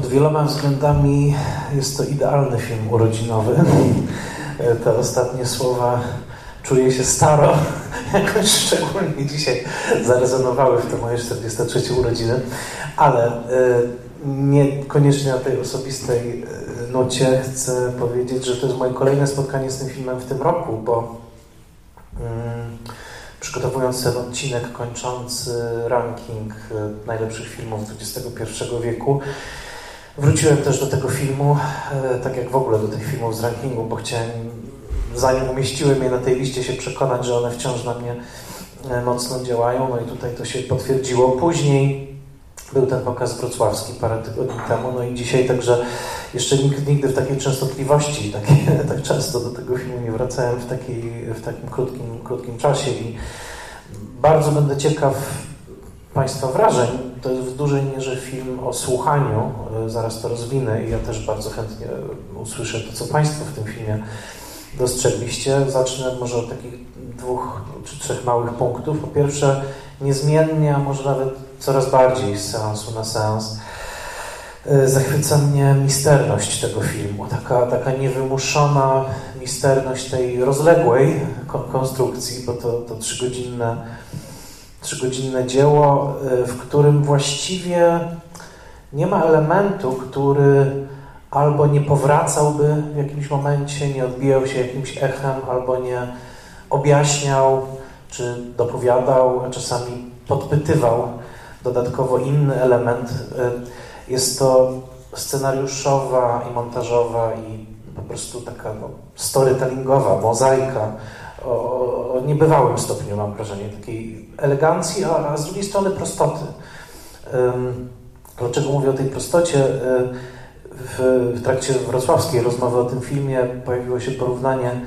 wieloma względami jest to idealny film urodzinowy. Te ostatnie słowa czuję się staro, jakoś szczególnie dzisiaj zarezonowały w te moje 43 urodziny, ale niekoniecznie na tej osobistej nucie chcę powiedzieć, że to jest moje kolejne spotkanie z tym filmem w tym roku, bo przygotowując ten odcinek kończący ranking najlepszych filmów XXI wieku, wróciłem też do tego filmu, tak jak w ogóle do tych filmów z rankingu, bo chciałem, zanim umieściłem je na tej liście, się przekonać, że one wciąż na mnie mocno działają. No i tutaj to się potwierdziło. Później był ten pokaz wrocławski parę tygodni temu, no i dzisiaj także jeszcze nigdy w takiej częstotliwości, tak często do tego filmu nie wracałem w takim krótkim czasie i bardzo będę ciekaw Państwa wrażeń. To jest w dużej mierze film o słuchaniu, zaraz to rozwinę i ja też bardzo chętnie usłyszę to, co Państwo w tym filmie dostrzegliście. Zacznę może od takich 2 czy 3 małych punktów. Po pierwsze, niezmiennie, a może nawet coraz bardziej z seansu na seans, zachwyca mnie misterność tego filmu. Taka niewymuszona misterność tej rozległej konstrukcji, bo to 3-godzinne dzieło, w którym właściwie nie ma elementu, który albo nie powracałby w jakimś momencie, nie odbijał się jakimś echem, albo nie objaśniał, czy dopowiadał, a czasami podpytywał dodatkowo inny element. Jest to scenariuszowa i montażowa i po prostu taka storytellingowa mozaika o niebywałym stopniu, mam wrażenie, takiej elegancji, a z drugiej strony prostoty. Dlaczego mówię o tej prostocie? W trakcie wrocławskiej rozmowy o tym filmie pojawiło się porównanie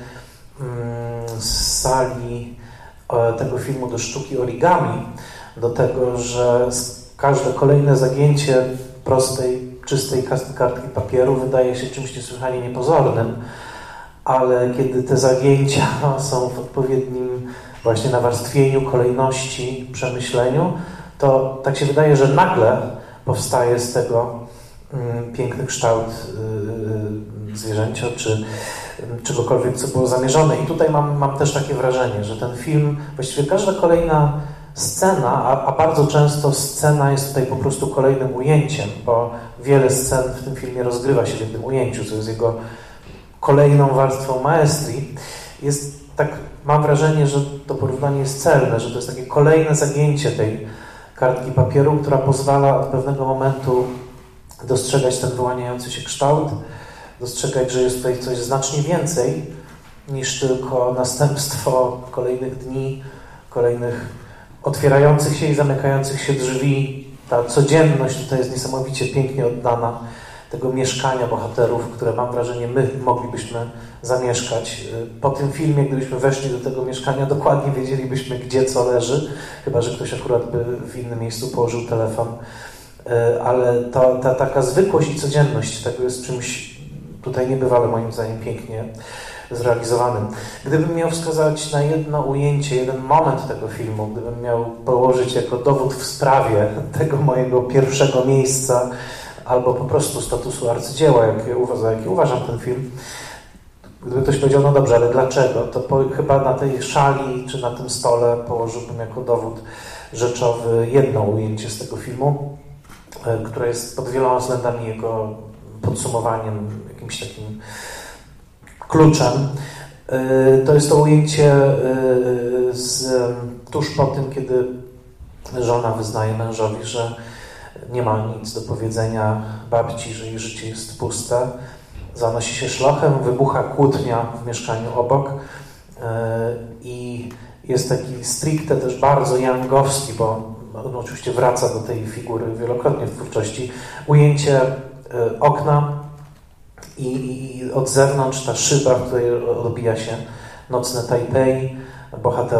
z sali tego filmu do sztuki origami, do tego, że każde kolejne zagięcie prostej, czystej kartki papieru wydaje się czymś niesłychanie niepozornym, ale kiedy te zagięcia są w odpowiednim właśnie nawarstwieniu, kolejności, przemyśleniu, to tak się wydaje, że nagle powstaje z tego piękny kształt zwierzęcia, czy czegokolwiek, co było zamierzone. I tutaj mam też takie wrażenie, że ten film, właściwie każda kolejna scena, a bardzo często scena jest tutaj po prostu kolejnym ujęciem, bo wiele scen w tym filmie rozgrywa się w jednym ujęciu, co jest jego kolejną warstwą maestrii. Jest tak, mam wrażenie, że to porównanie jest celne, że to jest takie kolejne zagięcie tej kartki papieru, która pozwala od pewnego momentu dostrzegać ten wyłaniający się kształt, dostrzegać, że jest tutaj coś znacznie więcej niż tylko następstwo kolejnych dni, kolejnych otwierających się i zamykających się drzwi. Ta codzienność tutaj jest niesamowicie pięknie oddana tego mieszkania bohaterów, które mam wrażenie my moglibyśmy zamieszkać. Po tym filmie, gdybyśmy weszli do tego mieszkania, dokładnie wiedzielibyśmy, gdzie co leży, chyba że ktoś akurat by w innym miejscu położył telefon. Ale ta taka zwykłość i codzienność tego jest czymś tutaj niebywale moim zdaniem pięknie zrealizowanym. Gdybym miał wskazać na jedno ujęcie, jeden moment tego filmu, gdybym miał położyć jako dowód w sprawie tego mojego pierwszego miejsca albo po prostu statusu arcydzieła, za jaki uważam ten film, gdyby ktoś powiedział, no dobrze, ale dlaczego? To chyba na tej szali czy na tym stole położyłbym jako dowód rzeczowy jedno ujęcie z tego filmu, które jest pod wieloma względami jego podsumowaniem, jakimś takim kluczem. To jest to ujęcie tuż po tym, kiedy żona wyznaje mężowi, że nie ma nic do powiedzenia babci, że jej życie jest puste. Zanosi się szlochem, wybucha kłótnia w mieszkaniu obok i jest taki stricte też bardzo youngowski, bo on oczywiście wraca do tej figury wielokrotnie w twórczości. Ujęcie okna i od zewnątrz ta szyba, w której odbija się nocne Tajpej. Bohater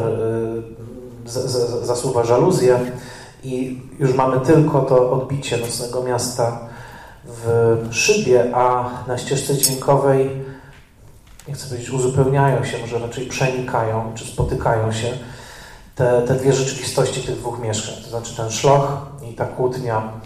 zasuwa żaluzję i już mamy tylko to odbicie nocnego miasta w szybie, a na ścieżce dźwiękowej, nie chcę powiedzieć uzupełniają się, może raczej przenikają, czy spotykają się te dwie rzeczywistości tych dwóch mieszkań. To znaczy ten szloch i ta kłótnia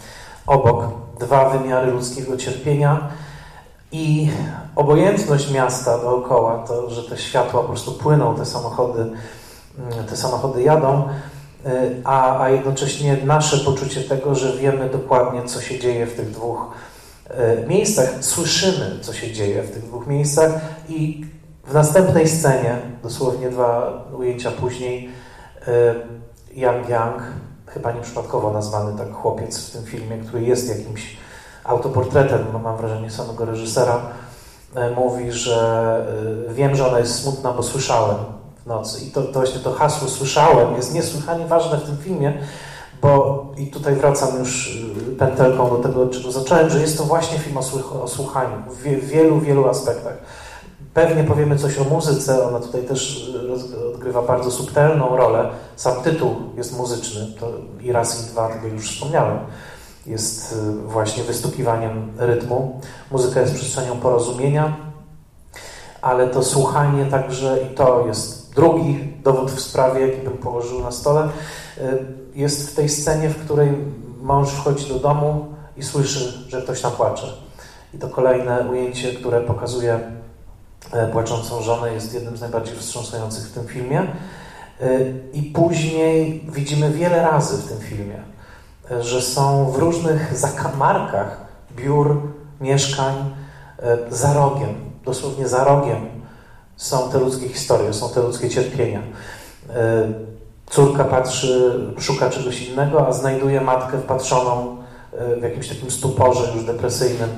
obok dwa wymiary ludzkiego cierpienia i obojętność miasta dookoła, to, że te światła po prostu płyną, te samochody jadą, a jednocześnie nasze poczucie tego, że wiemy dokładnie, co się dzieje w tych dwóch miejscach, słyszymy, co się dzieje w tych dwóch miejscach i w następnej scenie, dosłownie 2 ujęcia później, Yang, chyba nieprzypadkowo nazwany tak chłopiec w tym filmie, który jest jakimś autoportretem, mam wrażenie, samego reżysera, mówi, że wiem, że ona jest smutna, bo słyszałem w nocy. I to właśnie to hasło "słyszałem" jest niesłychanie ważne w tym filmie, bo i tutaj wracam już pętelką do tego, od czego zacząłem, że jest to właśnie film o słuchaniu w wielu, wielu aspektach. Pewnie powiemy coś o muzyce, ona tutaj też odgrywa bardzo subtelną rolę. Sam tytuł jest muzyczny, to i raz, i dwa, tego już wspomniałem. Jest właśnie wystukiwaniem rytmu. Muzyka jest przestrzenią porozumienia, ale to słuchanie także, i to jest drugi dowód w sprawie, jaki bym położył na stole, jest w tej scenie, w której mąż wchodzi do domu i słyszy, że ktoś tam płacze. I to kolejne ujęcie, które pokazuje płaczącą żonę, jest jednym z najbardziej wstrząsających w tym filmie. I później widzimy wiele razy w tym filmie, że są w różnych zakamarkach biur, mieszkań, za rogiem, dosłownie za rogiem są te ludzkie historie, są te ludzkie cierpienia. Córka patrzy, szuka czegoś innego, a znajduje matkę wpatrzoną w jakimś takim stuporze już depresyjnym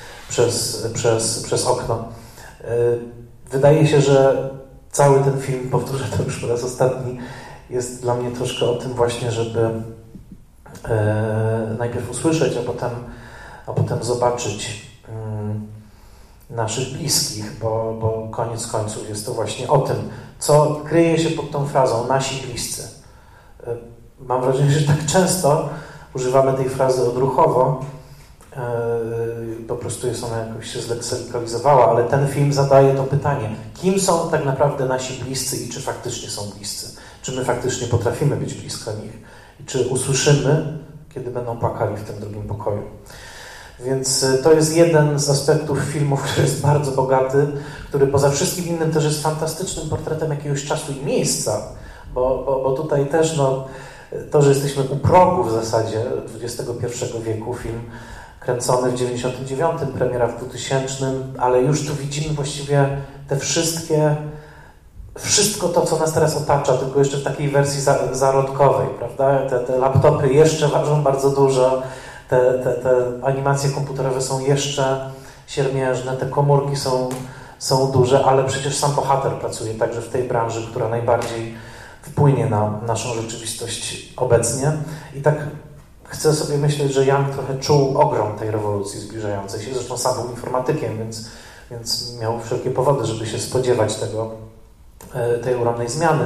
przez okno. Wydaje się, że cały ten film, powtórzę to już po raz ostatni, jest dla mnie troszkę o tym właśnie, żeby najpierw usłyszeć, a potem zobaczyć naszych bliskich, bo koniec końców jest to właśnie o tym, co kryje się pod tą frazą nasi bliscy. Mam wrażenie, że tak często używamy tej frazy odruchowo, po prostu jest ona jakoś się zleksyfikalizowała, ale ten film zadaje to pytanie, kim są tak naprawdę nasi bliscy i czy faktycznie są bliscy? Czy my faktycznie potrafimy być blisko nich? I czy usłyszymy, kiedy będą płakali w tym drugim pokoju? Więc to jest jeden z aspektów filmu, który jest bardzo bogaty, który poza wszystkim innym też jest fantastycznym portretem jakiegoś czasu i miejsca, bo tutaj też to, że jesteśmy u progu w zasadzie XXI wieku, film kręcony w 99, premiera w 2000, ale już tu widzimy właściwie te wszystko to, co nas teraz otacza, tylko jeszcze w takiej wersji zarodkowej, prawda? Te laptopy jeszcze ważą bardzo dużo, te animacje komputerowe są jeszcze siermiężne, te komórki są duże, ale przecież sam bohater pracuje także w tej branży, która najbardziej wpłynie na naszą rzeczywistość obecnie. I tak chcę sobie myśleć, że Yang trochę czuł ogrom tej rewolucji zbliżającej się. Zresztą sam był informatykiem, więc miał wszelkie powody, żeby się spodziewać tej ogromnej zmiany.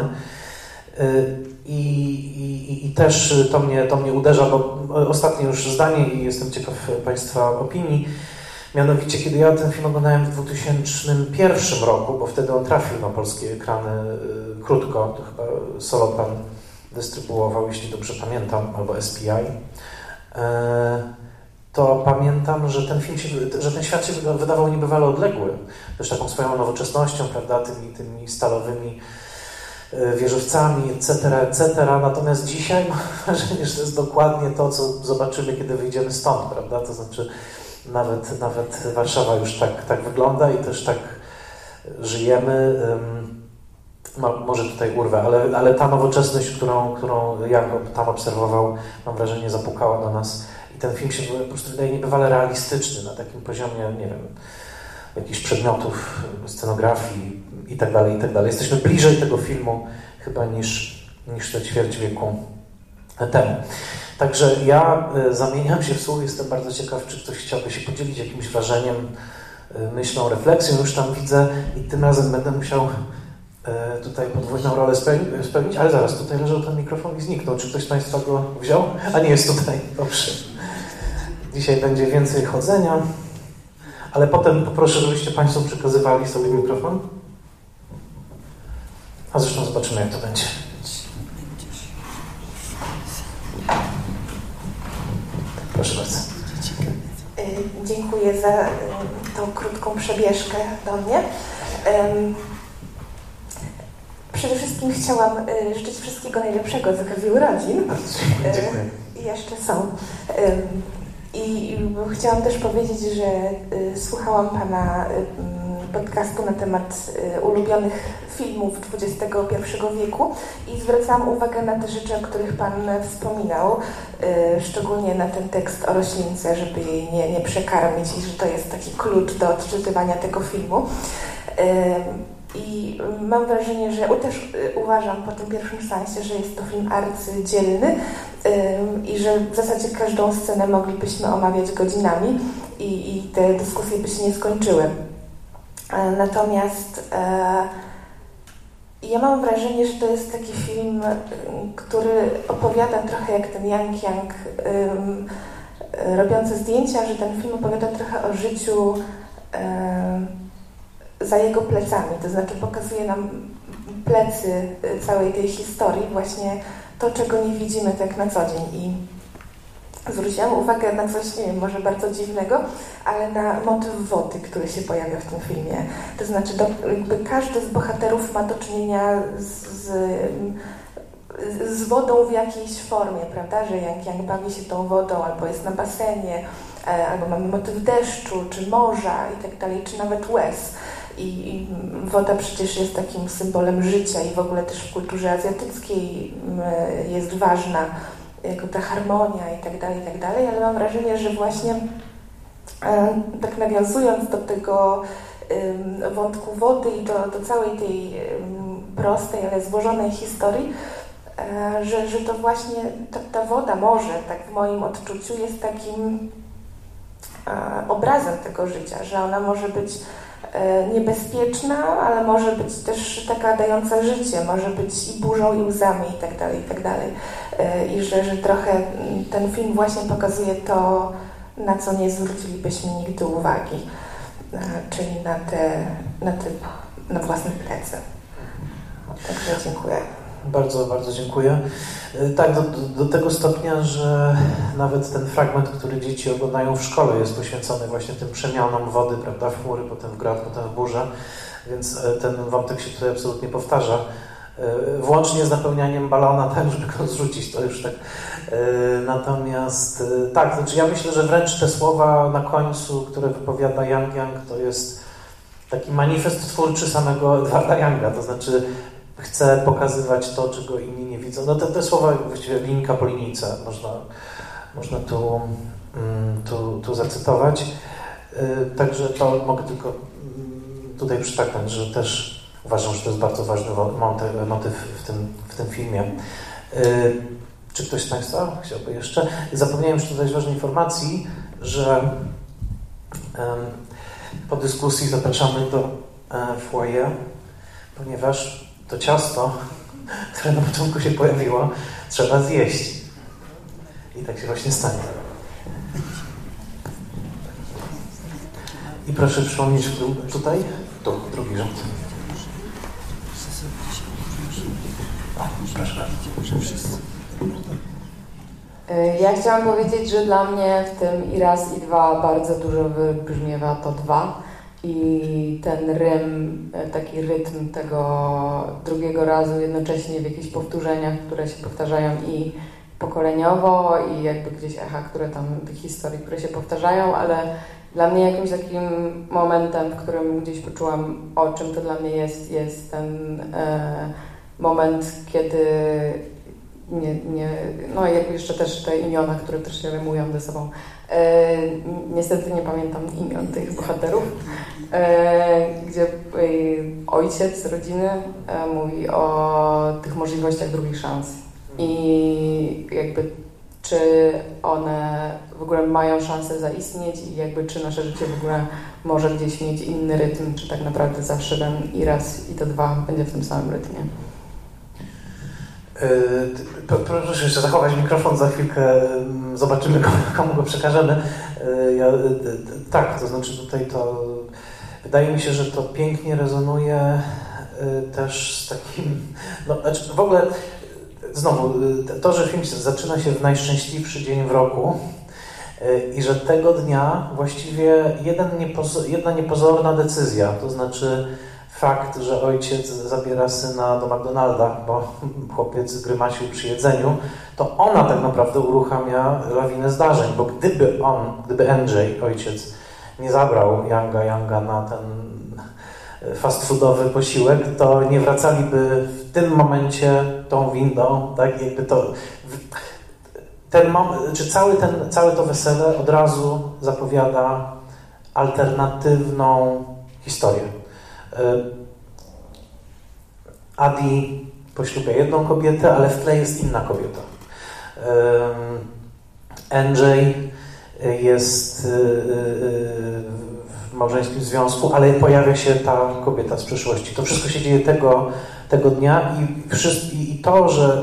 I też to mnie uderza, bo ostatnie już zdanie i jestem ciekaw Państwa opinii. Mianowicie, kiedy ja ten film oglądałem w 2001 roku, bo wtedy on trafił na polskie ekrany krótko, to chyba Solopan dystrybuował, jeśli dobrze pamiętam, albo SPI, to pamiętam, że ten świat się wydawał niebywale odległy. Też taką swoją nowoczesnością, prawda, tymi stalowymi wieżowcami, etc. Natomiast dzisiaj mam wrażenie, że to jest dokładnie to, co zobaczymy, kiedy wyjdziemy stąd, prawda? To znaczy nawet Warszawa już tak wygląda i też tak żyjemy. Może tutaj urwę, ale ta nowoczesność, którą ja tam obserwował, mam wrażenie, zapukała do nas i ten film się po prostu wydaje niebywale realistyczny na takim poziomie, nie wiem, jakichś przedmiotów, scenografii i tak dalej, i tak dalej. Jesteśmy bliżej tego filmu chyba niż te ćwierć wieku temu. Także ja zamieniam się w słów, jestem bardzo ciekaw, czy ktoś chciałby się podzielić jakimś wrażeniem, myślą, refleksją, już tam widzę i tym razem będę musiał tutaj podwójną rolę spełnić, ale zaraz, tutaj leżał ten mikrofon i zniknął. Czy ktoś z Państwa go wziął? A nie jest tutaj, dobrze. Dzisiaj będzie więcej chodzenia, ale potem poproszę, żebyście Państwo przekazywali sobie mikrofon. A zresztą zobaczymy, jak to będzie. Proszę bardzo. dziękuję za tą krótką przebieżkę do mnie. Przede wszystkim chciałam życzyć wszystkiego najlepszego z okazji urodzin. Dziękuję. Jeszcze są. I chciałam też powiedzieć, że słuchałam Pana podcastu na temat ulubionych filmów XXI wieku i zwracałam uwagę na te rzeczy, o których Pan wspominał, szczególnie na ten tekst o roślince, żeby jej nie przekarmić i że to jest taki klucz do odczytywania tego filmu. I mam wrażenie, że też uważam po tym pierwszym seansie, że jest to film arcydzielny i że w zasadzie każdą scenę moglibyśmy omawiać godzinami i te dyskusje by się nie skończyły. Natomiast ja mam wrażenie, że to jest taki film, który opowiada trochę jak ten Yang Yang robiący zdjęcia, że ten film opowiada trochę o życiu za jego plecami, to znaczy pokazuje nam plecy całej tej historii, właśnie to, czego nie widzimy tak na co dzień. I zwróciłam uwagę na coś, nie wiem, może bardzo dziwnego, ale na motyw wody, który się pojawia w tym filmie. To znaczy, jakby każdy z bohaterów ma do czynienia z wodą w jakiejś formie, prawda, że jak bawi się tą wodą, albo jest na basenie, albo mamy motyw deszczu, czy morza i tak dalej, czy nawet łez. I woda przecież jest takim symbolem życia i w ogóle też w kulturze azjatyckiej jest ważna, jako ta harmonia i tak dalej, ale mam wrażenie, że właśnie tak nawiązując do tego wątku wody i do całej tej prostej, ale złożonej historii, że to właśnie ta woda, morze, tak w moim odczuciu, jest takim obrazem tego życia, że ona może być niebezpieczna, ale może być też taka dająca życie, może być i burzą, i łzami i tak dalej. I że trochę ten film właśnie pokazuje to, na co nie zwrócilibyśmy nigdy uwagi, czyli na własne plecy. Także dziękuję. Bardzo, bardzo dziękuję. Tak, do tego stopnia, że nawet ten fragment, który dzieci oglądają w szkole, jest poświęcony właśnie tym przemianom wody, prawda, w chmury, potem w grad, potem w burzę, więc ten wątek się tutaj absolutnie powtarza. Włącznie z napełnianiem balona, tak, żeby go zrzucić, to już tak. Natomiast tak, znaczy ja myślę, że wręcz te słowa na końcu, które wypowiada Yang Yang, to jest taki manifest twórczy samego Edwarda Younga, to znaczy chce pokazywać to, czego inni nie widzą. No te słowa właściwie linijka po linijce można tu zacytować. Także to mogę tylko tutaj przytaknąć, że też uważam, że to jest bardzo ważny motyw w tym filmie. Czy ktoś z Państwa chciałby jeszcze? Zapomniałem jeszcze dodać ważnej informacji, że po dyskusji zapraszamy do foyer, ponieważ to ciasto, które na początku się pojawiło, trzeba zjeść. I tak się właśnie stanie. I proszę przypomnieć tutaj, tu, drugi rząd. Proszę. Ja chciałam powiedzieć, że dla mnie w tym i raz, i dwa bardzo dużo wybrzmiewa to dwa. I ten taki rytm tego drugiego razu jednocześnie w jakichś powtórzeniach, które się powtarzają i pokoleniowo, i jakby gdzieś echa, które tam, tych historii, które się powtarzają, ale dla mnie jakimś takim momentem, w którym gdzieś poczułam, o czym to dla mnie jest ten moment, kiedy no jakby jeszcze też te imiona, które też się rymują ze sobą. Niestety nie pamiętam imion tych bohaterów, gdzie ojciec rodziny mówi o tych możliwościach drugich szans i jakby czy one w ogóle mają szansę zaistnieć i jakby czy nasze życie w ogóle może gdzieś mieć inny rytm, czy tak naprawdę zawsze ten i raz, i to dwa będzie w tym samym rytmie. Proszę jeszcze zachować mikrofon, za chwilkę zobaczymy, komu go przekażemy. Tak, to znaczy tutaj to wydaje mi się, że to pięknie rezonuje też z takim, no znaczy w ogóle znowu to, że film zaczyna się w najszczęśliwszy dzień w roku I że tego dnia właściwie jedna niepozorna decyzja, to znaczy fakt, że ojciec zabiera syna do McDonalda, bo chłopiec grymasił przy jedzeniu, to ona tak naprawdę uruchamia lawinę zdarzeń, bo gdyby Andrzej, ojciec, nie zabrał Younga na ten fast foodowy posiłek, to nie wracaliby w tym momencie tą windą, tak, jakby to... Ten moment, czy całe to wesele od razu zapowiada alternatywną historię. Adi poślubia jedną kobietę, ale w tle jest inna kobieta. Andrzej jest w małżeńskim związku, ale pojawia się ta kobieta z przeszłości. To wszystko się dzieje tego dnia i to, że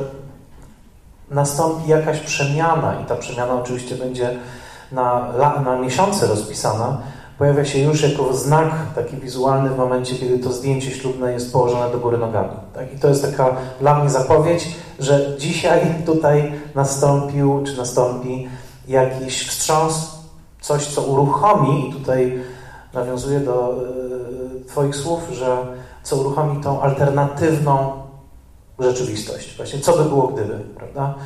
nastąpi jakaś przemiana i ta przemiana oczywiście będzie na miesiące rozpisana, pojawia się już jako znak taki wizualny w momencie, kiedy to zdjęcie ślubne jest położone do góry nogami. Tak? I to jest taka dla mnie zapowiedź, że dzisiaj tutaj nastąpi jakiś wstrząs, coś, co uruchomi, i tutaj nawiązuję do Twoich słów, że co uruchomi tą alternatywną rzeczywistość. Właśnie co by było gdyby, prawda?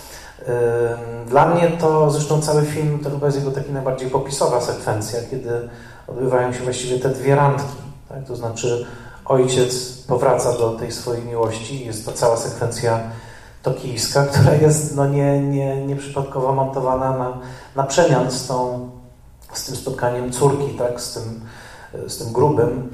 Dla mnie to, zresztą cały film, to chyba jest jego taka najbardziej popisowa sekwencja, kiedy odbywają się właściwie te dwie randki. Tak? To znaczy ojciec powraca do tej swojej miłości, jest to cała sekwencja tokijska, która jest nieprzypadkowo montowana na przemian z tym spotkaniem córki, tak? z tym grubym.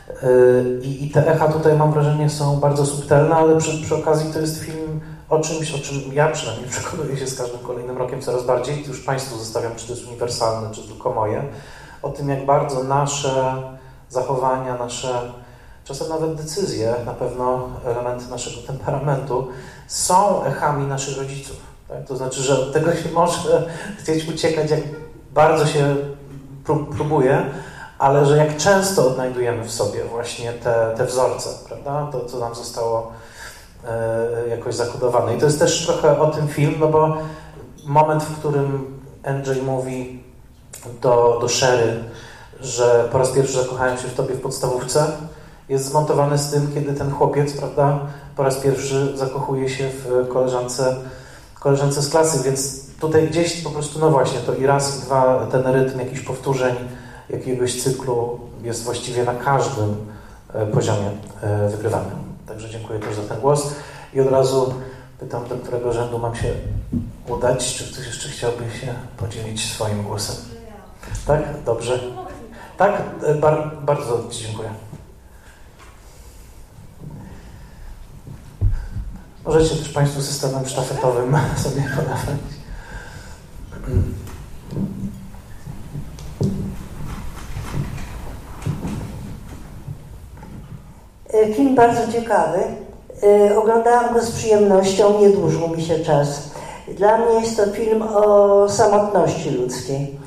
I te echa tutaj, mam wrażenie, są bardzo subtelne, ale przy okazji to jest film o czymś, o czym ja przynajmniej przekonuję się z każdym kolejnym rokiem coraz bardziej. Już Państwu zostawiam, czy to jest uniwersalne, czy tylko moje. O tym, jak bardzo nasze zachowania, nasze czasem nawet decyzje, na pewno elementy naszego temperamentu są echami naszych rodziców. Tak? To znaczy, że od tego się może chcieć uciekać, jak bardzo się próbuje, ale że jak często odnajdujemy w sobie właśnie te wzorce, prawda? To, co nam zostało jakoś zakodowane. I to jest też trochę o tym film, no bo moment, w którym Andrzej mówi do Sherry, że po raz pierwszy zakochałem się w tobie w podstawówce, jest zmontowany z tym, kiedy ten chłopiec, prawda, po raz pierwszy zakochuje się w koleżance z klasy, więc tutaj gdzieś po prostu, no właśnie, to i raz, i dwa, ten rytm jakichś powtórzeń, jakiegoś cyklu jest właściwie na każdym poziomie wygrywany. Także dziękuję też za ten głos i od razu pytam, do którego rzędu mam się udać, czy ktoś jeszcze chciałby się podzielić swoim głosem. Tak? Dobrze. Tak? Bardzo Ci dziękuję. Możecie też Państwo systemem sztafetowym sobie podawać. Film bardzo ciekawy. Oglądałam go z przyjemnością, nie dłużył mi się czas. Dla mnie jest to film o samotności ludzkiej.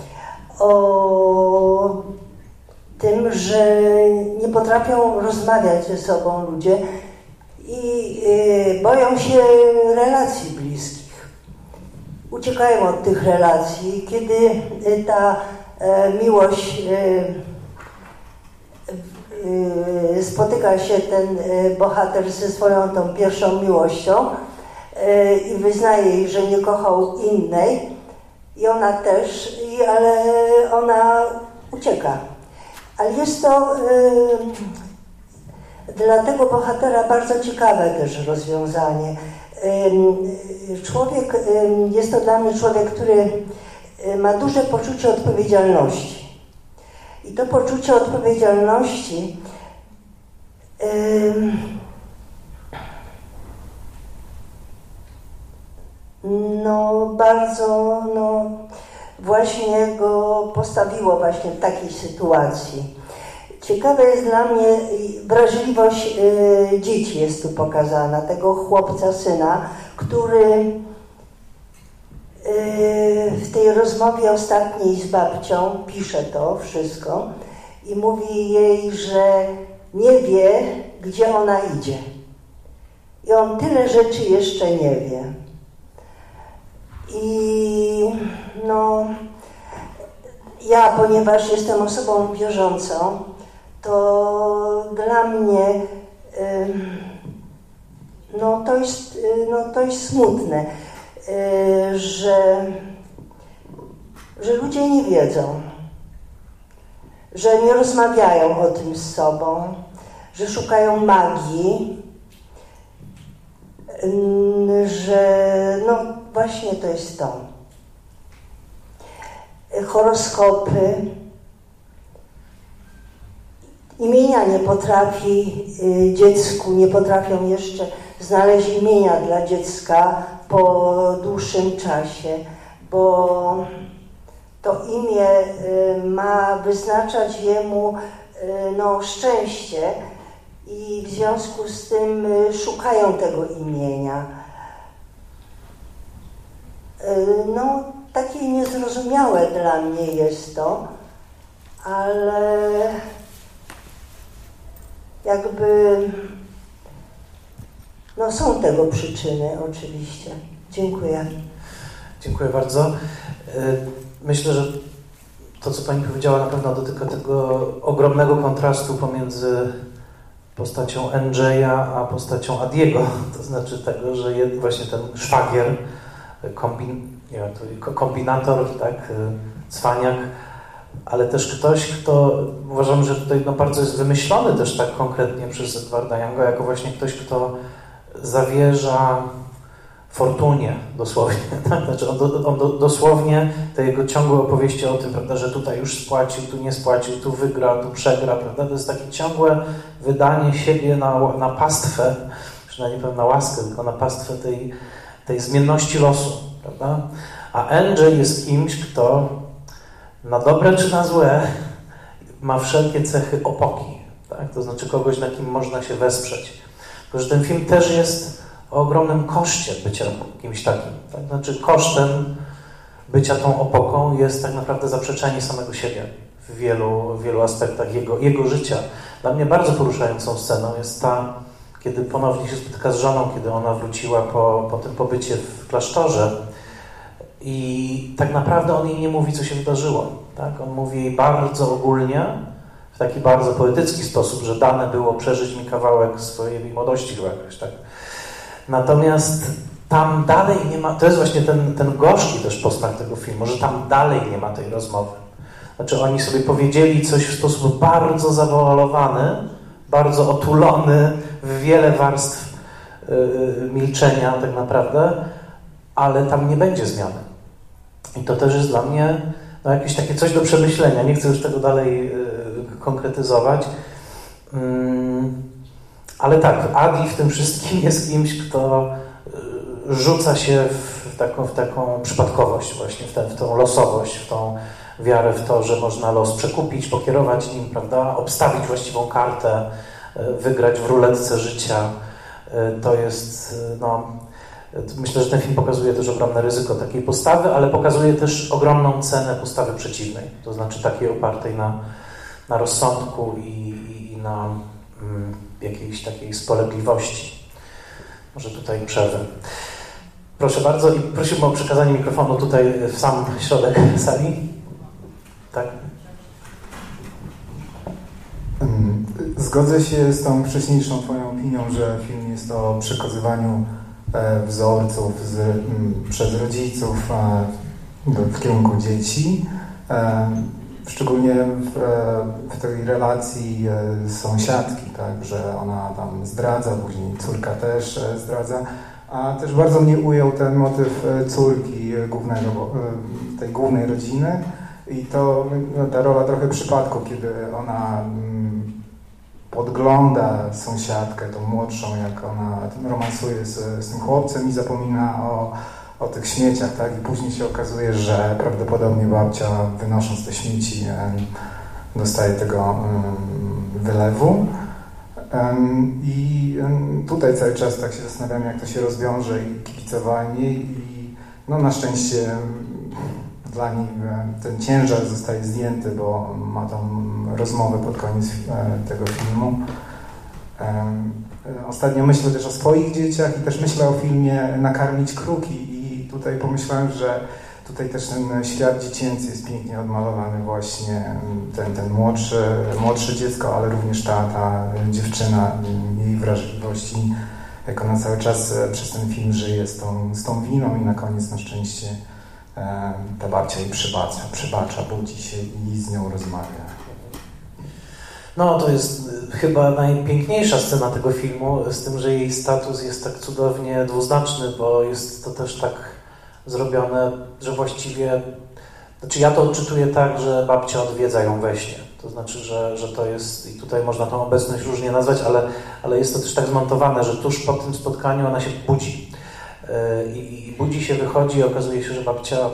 O tym, że nie potrafią rozmawiać ze sobą ludzie i boją się relacji bliskich. Uciekają od tych relacji. Kiedy ta miłość spotyka się ten bohater ze swoją tą pierwszą miłością i wyznaje jej, że nie kochał innej i ona też, ale ona ucieka. Ale jest to dla tego bohatera bardzo ciekawe też rozwiązanie. Jest to dla mnie człowiek, który ma duże poczucie odpowiedzialności. I to poczucie odpowiedzialności bardzo właśnie go postawiło właśnie w takiej sytuacji. Ciekawe jest dla mnie wrażliwość dzieci jest tu pokazana, tego chłopca, syna, który w tej rozmowie ostatniej z babcią pisze to wszystko i mówi jej, że nie wie, gdzie ona idzie. I on tyle rzeczy jeszcze nie wie. I ja, ponieważ jestem osobą wierzącą, to dla mnie to jest smutne, że ludzie nie wiedzą, że nie rozmawiają o tym z sobą, że szukają magii, że właśnie to jest to. Horoskopy, imienia nie potrafią jeszcze znaleźć imienia dla dziecka po dłuższym czasie, bo to imię ma wyznaczać jemu szczęście i w związku z tym szukają tego imienia. Takie niezrozumiałe dla mnie jest to, ale jakby są tego przyczyny oczywiście. Dziękuję. Dziękuję bardzo. Myślę, że to, co Pani powiedziała, na pewno dotyka tego ogromnego kontrastu pomiędzy postacią Andrzeja a postacią Adiego. To znaczy tego, że właśnie ten szwagier, kombinator, tak, cwaniak, ale też ktoś, kto uważam, że tutaj bardzo jest wymyślony też tak konkretnie przez Edwarda Younga, jako właśnie ktoś, kto zawierza fortunie, dosłownie. Tak? Znaczy on dosłownie te jego ciągłe opowieści o tym, prawda, że tutaj już spłacił, tu nie spłacił, tu wygra, tu przegra, prawda? To jest takie ciągłe wydanie siebie na pastwę, przynajmniej pewna łaskę, tylko na pastwę tej zmienności losu, prawda? A Andrzej jest kimś, kto na dobre czy na złe ma wszelkie cechy opoki, tak? To znaczy kogoś, na kim można się wesprzeć. Tylko że ten film też jest o ogromnym koszcie bycia kimś takim. Tak? Znaczy kosztem bycia tą opoką jest tak naprawdę zaprzeczenie samego siebie w wielu aspektach jego życia. Dla mnie bardzo poruszającą sceną jest ta, kiedy ponownie się spotyka z żoną, kiedy ona wróciła po tym pobycie w klasztorze i tak naprawdę on jej nie mówi, co się wydarzyło. Tak? On mówi jej bardzo ogólnie, w taki bardzo poetycki sposób, że dane było przeżyć mi kawałek swojej młodości chyba jakoś, tak? Natomiast tam dalej nie ma, to jest właśnie ten gorzki też posmak tego filmu, że tam dalej nie ma tej rozmowy. Znaczy oni sobie powiedzieli coś w sposób bardzo zawoalowany, bardzo otulony w wiele warstw milczenia tak naprawdę, ale tam nie będzie zmiany. I to też jest dla mnie jakieś takie coś do przemyślenia. Nie chcę już tego dalej konkretyzować. Ale tak, Adi w tym wszystkim jest kimś, kto rzuca się w taką przypadkowość właśnie, w tą losowość, w tą wiarę w to, że można los przekupić, pokierować nim, prawda, obstawić właściwą kartę, wygrać w ruletce życia. To jest, myślę, że ten film pokazuje też ogromne ryzyko takiej postawy, ale pokazuje też ogromną cenę postawy przeciwnej, to znaczy takiej opartej na rozsądku i na jakiejś takiej spolegliwości. Może tutaj przerwę. Proszę bardzo i prosiłbym o przekazanie mikrofonu tutaj w sam środek sali. Tak. Zgodzę się z tą wcześniejszą Twoją opinią, że film jest o przekazywaniu wzorców przez rodziców w kierunku dzieci. Szczególnie w tej relacji sąsiadki, tak, że ona tam zdradza, później córka też zdradza, a też bardzo mnie ujął ten motyw córki tej głównej rodziny i to ta rola trochę przypadku, kiedy ona podgląda sąsiadkę, tą młodszą, jak ona romansuje z tym chłopcem i zapomina o tych śmieciach, tak? I później się okazuje, że prawdopodobnie babcia, wynosząc te śmieci, dostaje tego wylewu. I tutaj cały czas tak się zastanawiam, jak to się rozwiąże i kibicowałem jej i na szczęście dla niej ten ciężar zostaje zdjęty, bo ma tą rozmowę pod koniec tego filmu. Ostatnio myślę też o swoich dzieciach i też myślę o filmie Nakarmić kruki i tutaj pomyślałem, że Tutaj też ten świat dziecięcy jest pięknie odmalowany właśnie, ten młodsze dziecko, ale również ta dziewczyna, jej wrażliwości, jak ona cały czas przez ten film żyje z tą winą i na koniec na szczęście ta babcia jej przebacza, budzi się i z nią rozmawia. No, to jest chyba najpiękniejsza scena tego filmu, z tym, że jej status jest tak cudownie dwuznaczny, bo jest to też tak zrobione, że właściwie... Znaczy ja to odczytuję tak, że babcia odwiedza ją we śnie. To znaczy, że to jest... I tutaj można tą obecność różnie nazwać, ale jest to też tak zmontowane, że tuż po tym spotkaniu ona się budzi. I budzi się, wychodzi i okazuje się, że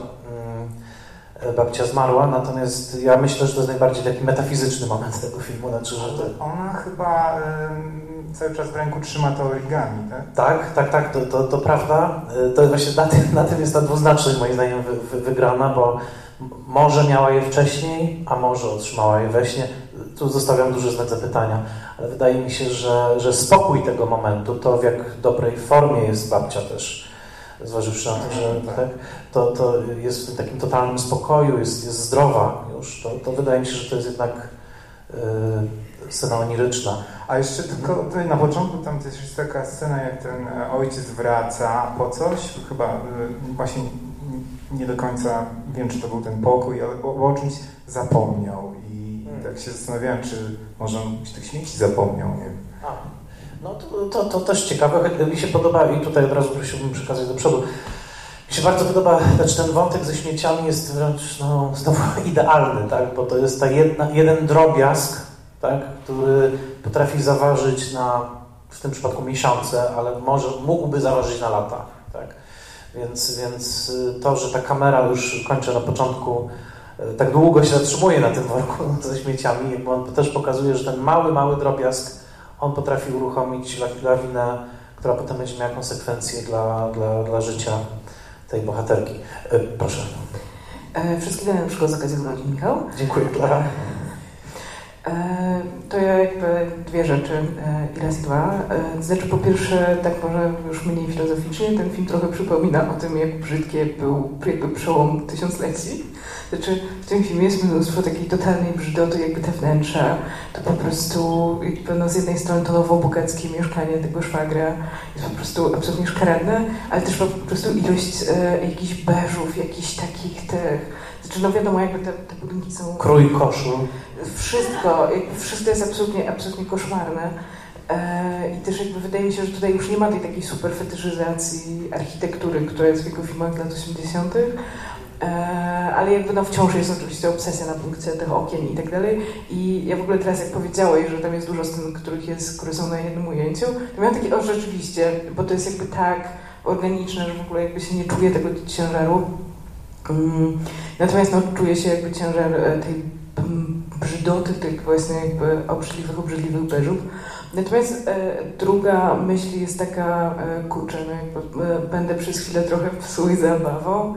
babcia zmarła, natomiast ja myślę, że to jest najbardziej taki metafizyczny moment tego filmu. Znaczy, że ona chyba cały czas w ręku trzyma to origami, tak? Tak, to prawda. To właśnie na tym jest ta dwuznaczność moim zdaniem wygrana, bo może miała je wcześniej, a może otrzymała je we śnie. Tu zostawiam duży znak zapytania, ale wydaje mi się, że spokój tego momentu, to w jak dobrej formie jest babcia też, zważywszy na to, że tak, to jest w tym takim totalnym spokoju, jest zdrowa już, to wydaje mi się, że to jest jednak scena oniryczna. A jeszcze tylko tutaj na początku tam też jest taka scena, jak ten ojciec wraca po coś, chyba właśnie nie do końca wiem, czy to był ten pokój, ale bo o czymś zapomniał i tak się zastanawiałem, czy może on tych śmieci zapomniał, nie wiem. No to też ciekawe, mi się podoba i tutaj od razu prosiłbym przekazać do przodu. Mi się bardzo podoba, znaczy ten wątek ze śmieciami jest wręcz znowu idealny, tak? Bo to jest jeden drobiazg, tak? Który potrafi zaważyć w tym przypadku miesiące, ale mógłby zaważyć na lata, tak? Więc to, że ta kamera już kończę na początku, tak długo się zatrzymuje na tym worku ze śmieciami, jakby on też pokazuje, że ten mały drobiazg, on potrafi uruchomić lawinę, która potem będzie miała konsekwencje dla życia tej bohaterki. Proszę. Wszystkiego najlepszego z okazji urodzin, Michał. Dziękuję, Klara. To ja jakby dwie rzeczy i raz i dwa. Znaczy po pierwsze, tak może już mniej filozoficznie, ten film trochę przypomina o tym, jak brzydkie był jakby przełom tysiącleci. Znaczy w tym filmie jest mnóstwo takiej totalnej brzydoty, jakby te wnętrza. To po prostu jakby z jednej strony to nowobogackie mieszkanie tego szwagra jest po prostu absolutnie szkaradne, ale też po prostu ilość jakichś beżów, jakichś takich tych... Znaczy wiadomo, jakby te budynki są... Krój koszul. Wszystko jest absolutnie koszmarne. I też jakby wydaje mi się, że tutaj już nie ma tej takiej super fetyszyzacji architektury, która jest w jego filmach lat 80., ale jakby wciąż jest oczywiście obsesja na punkcie tych okien i tak dalej. I ja w ogóle teraz jak powiedziałeś, że tam jest dużo scen, które są na jednym ujęciu, to miałam takie, rzeczywiście, bo to jest jakby tak organiczne, że w ogóle jakby się nie czuje tego ciężaru. Natomiast czuje się jakby ciężar tej brzydoty, tych właśnie jakby obrzydliwych beżów. Natomiast druga myśl jest taka, będę przez chwilę trochę psuj zabawą.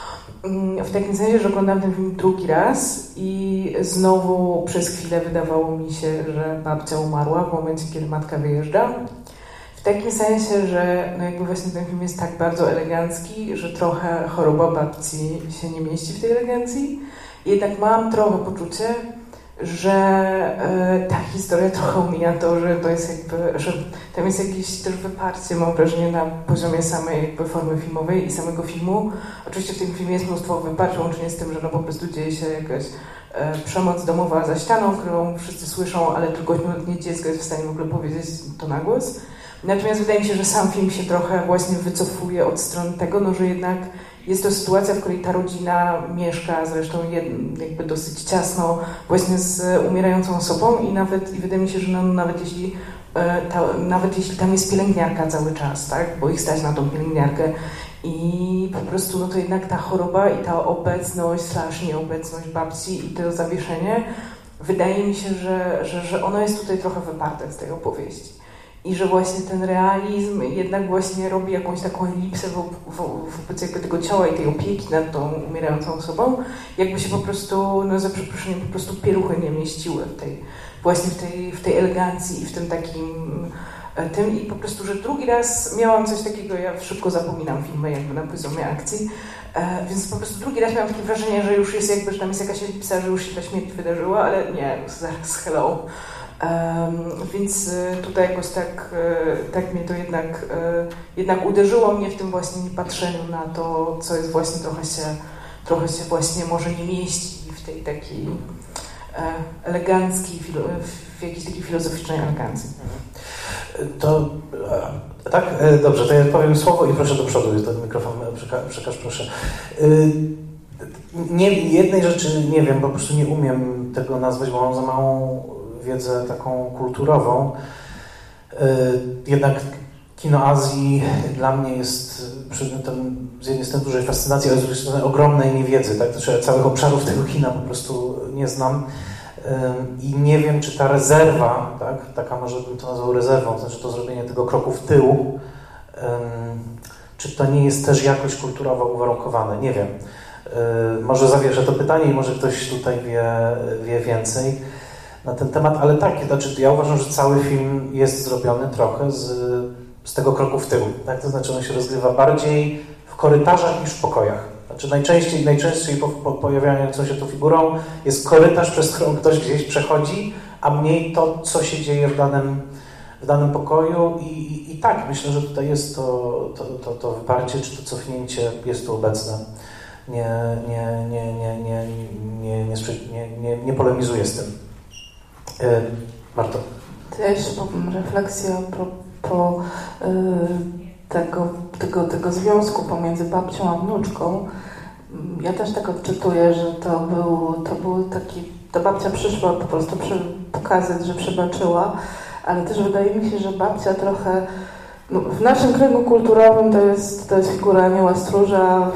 W takim sensie, że oglądam ten film drugi raz i znowu przez chwilę wydawało mi się, że babcia umarła w momencie, kiedy matka wyjeżdża. W takim sensie, że jakby właśnie ten film jest tak bardzo elegancki, że trochę choroba babci się nie mieści w tej elegancji. Jednak mam trochę poczucie, że ta historia trochę omija to, że to jest jakby, że tam jest jakieś też wyparcie, mam wrażenie, na poziomie samej jakby formy filmowej i samego filmu. Oczywiście w tym filmie jest mnóstwo wyparć, łącznie z tym, że po prostu dzieje się jakaś przemoc domowa za ścianą, którą wszyscy słyszą, ale tylko 8-letnie dziecko jest w stanie w ogóle powiedzieć to na głos. Natomiast wydaje mi się, że sam film się trochę właśnie wycofuje od strony tego, że jednak jest to sytuacja, w której ta rodzina mieszka zresztą jakby dosyć ciasno właśnie z umierającą osobą i wydaje mi się, że nawet jeśli tam jest pielęgniarka cały czas, tak, bo ich stać na tą pielęgniarkę i po prostu to jednak ta choroba i ta obecność / nieobecność babci i to zawieszenie, wydaje mi się, że ono jest tutaj trochę wyparte z tej opowieści. I że właśnie ten realizm jednak właśnie robi jakąś taką elipsę wobec jakby tego ciała i tej opieki nad tą umierającą osobą, jakby się po prostu, za przeproszeniem, po prostu pieluchy nie mieściły w tej elegancji i w tym takim tym i po prostu, że drugi raz miałam coś takiego, ja szybko zapominam filmy jakby na poziomie akcji, więc po prostu drugi raz miałam takie wrażenie, że już jest jakby, że tam jest jakaś ellipsa, że już się ta śmierć wydarzyła, ale nie, zaraz hello. Więc tutaj jakoś tak mnie to jednak uderzyło mnie w tym właśnie patrzeniu na to, co jest właśnie trochę się właśnie może nie mieści w tej takiej eleganckiej, w jakiejś takiej filozoficznej elegancji. To tak? Dobrze, to ja powiem słowo i proszę do przodu, ten mikrofon przekaż proszę. Jednej rzeczy nie wiem, po prostu nie umiem tego nazwać, bo mam za małą wiedzę taką kulturową. Jednak kino Azji dla mnie jest przedmiotem z jednej strony dużej fascynacji, ale z drugiej strony ogromnej niewiedzy. Tak? Znaczy, całych obszarów tego kina po prostu nie znam. I nie wiem, czy ta rezerwa, tak? Taka może bym to nazwał rezerwą, to znaczy to zrobienie tego kroku w tył, czy to nie jest też jakoś kulturowo uwarunkowane? Nie wiem. Może zawieszę to pytanie i może ktoś tutaj wie więcej na ten temat, ale tak, znaczy ja uważam, że cały film jest zrobiony trochę z tego kroku w tył. Tak? To znaczy on się rozgrywa bardziej w korytarzach niż w pokojach. Znaczy najczęściej pojawiającą się tu figurą jest korytarz, przez który ktoś gdzieś przechodzi, a mniej to, co się dzieje w danym pokoju i tak, myślę, że tutaj jest to wyparcie, czy to cofnięcie jest tu obecne. Nie polemizuję z tym. Marto. Też refleksja po tego związku pomiędzy babcią a wnuczką. Ja też tak odczytuję, że to był taki, ta babcia przyszła po prostu pokazać, że przebaczyła, ale też wydaje mi się, że babcia trochę, w naszym kręgu kulturowym to jest figura anioła stróża,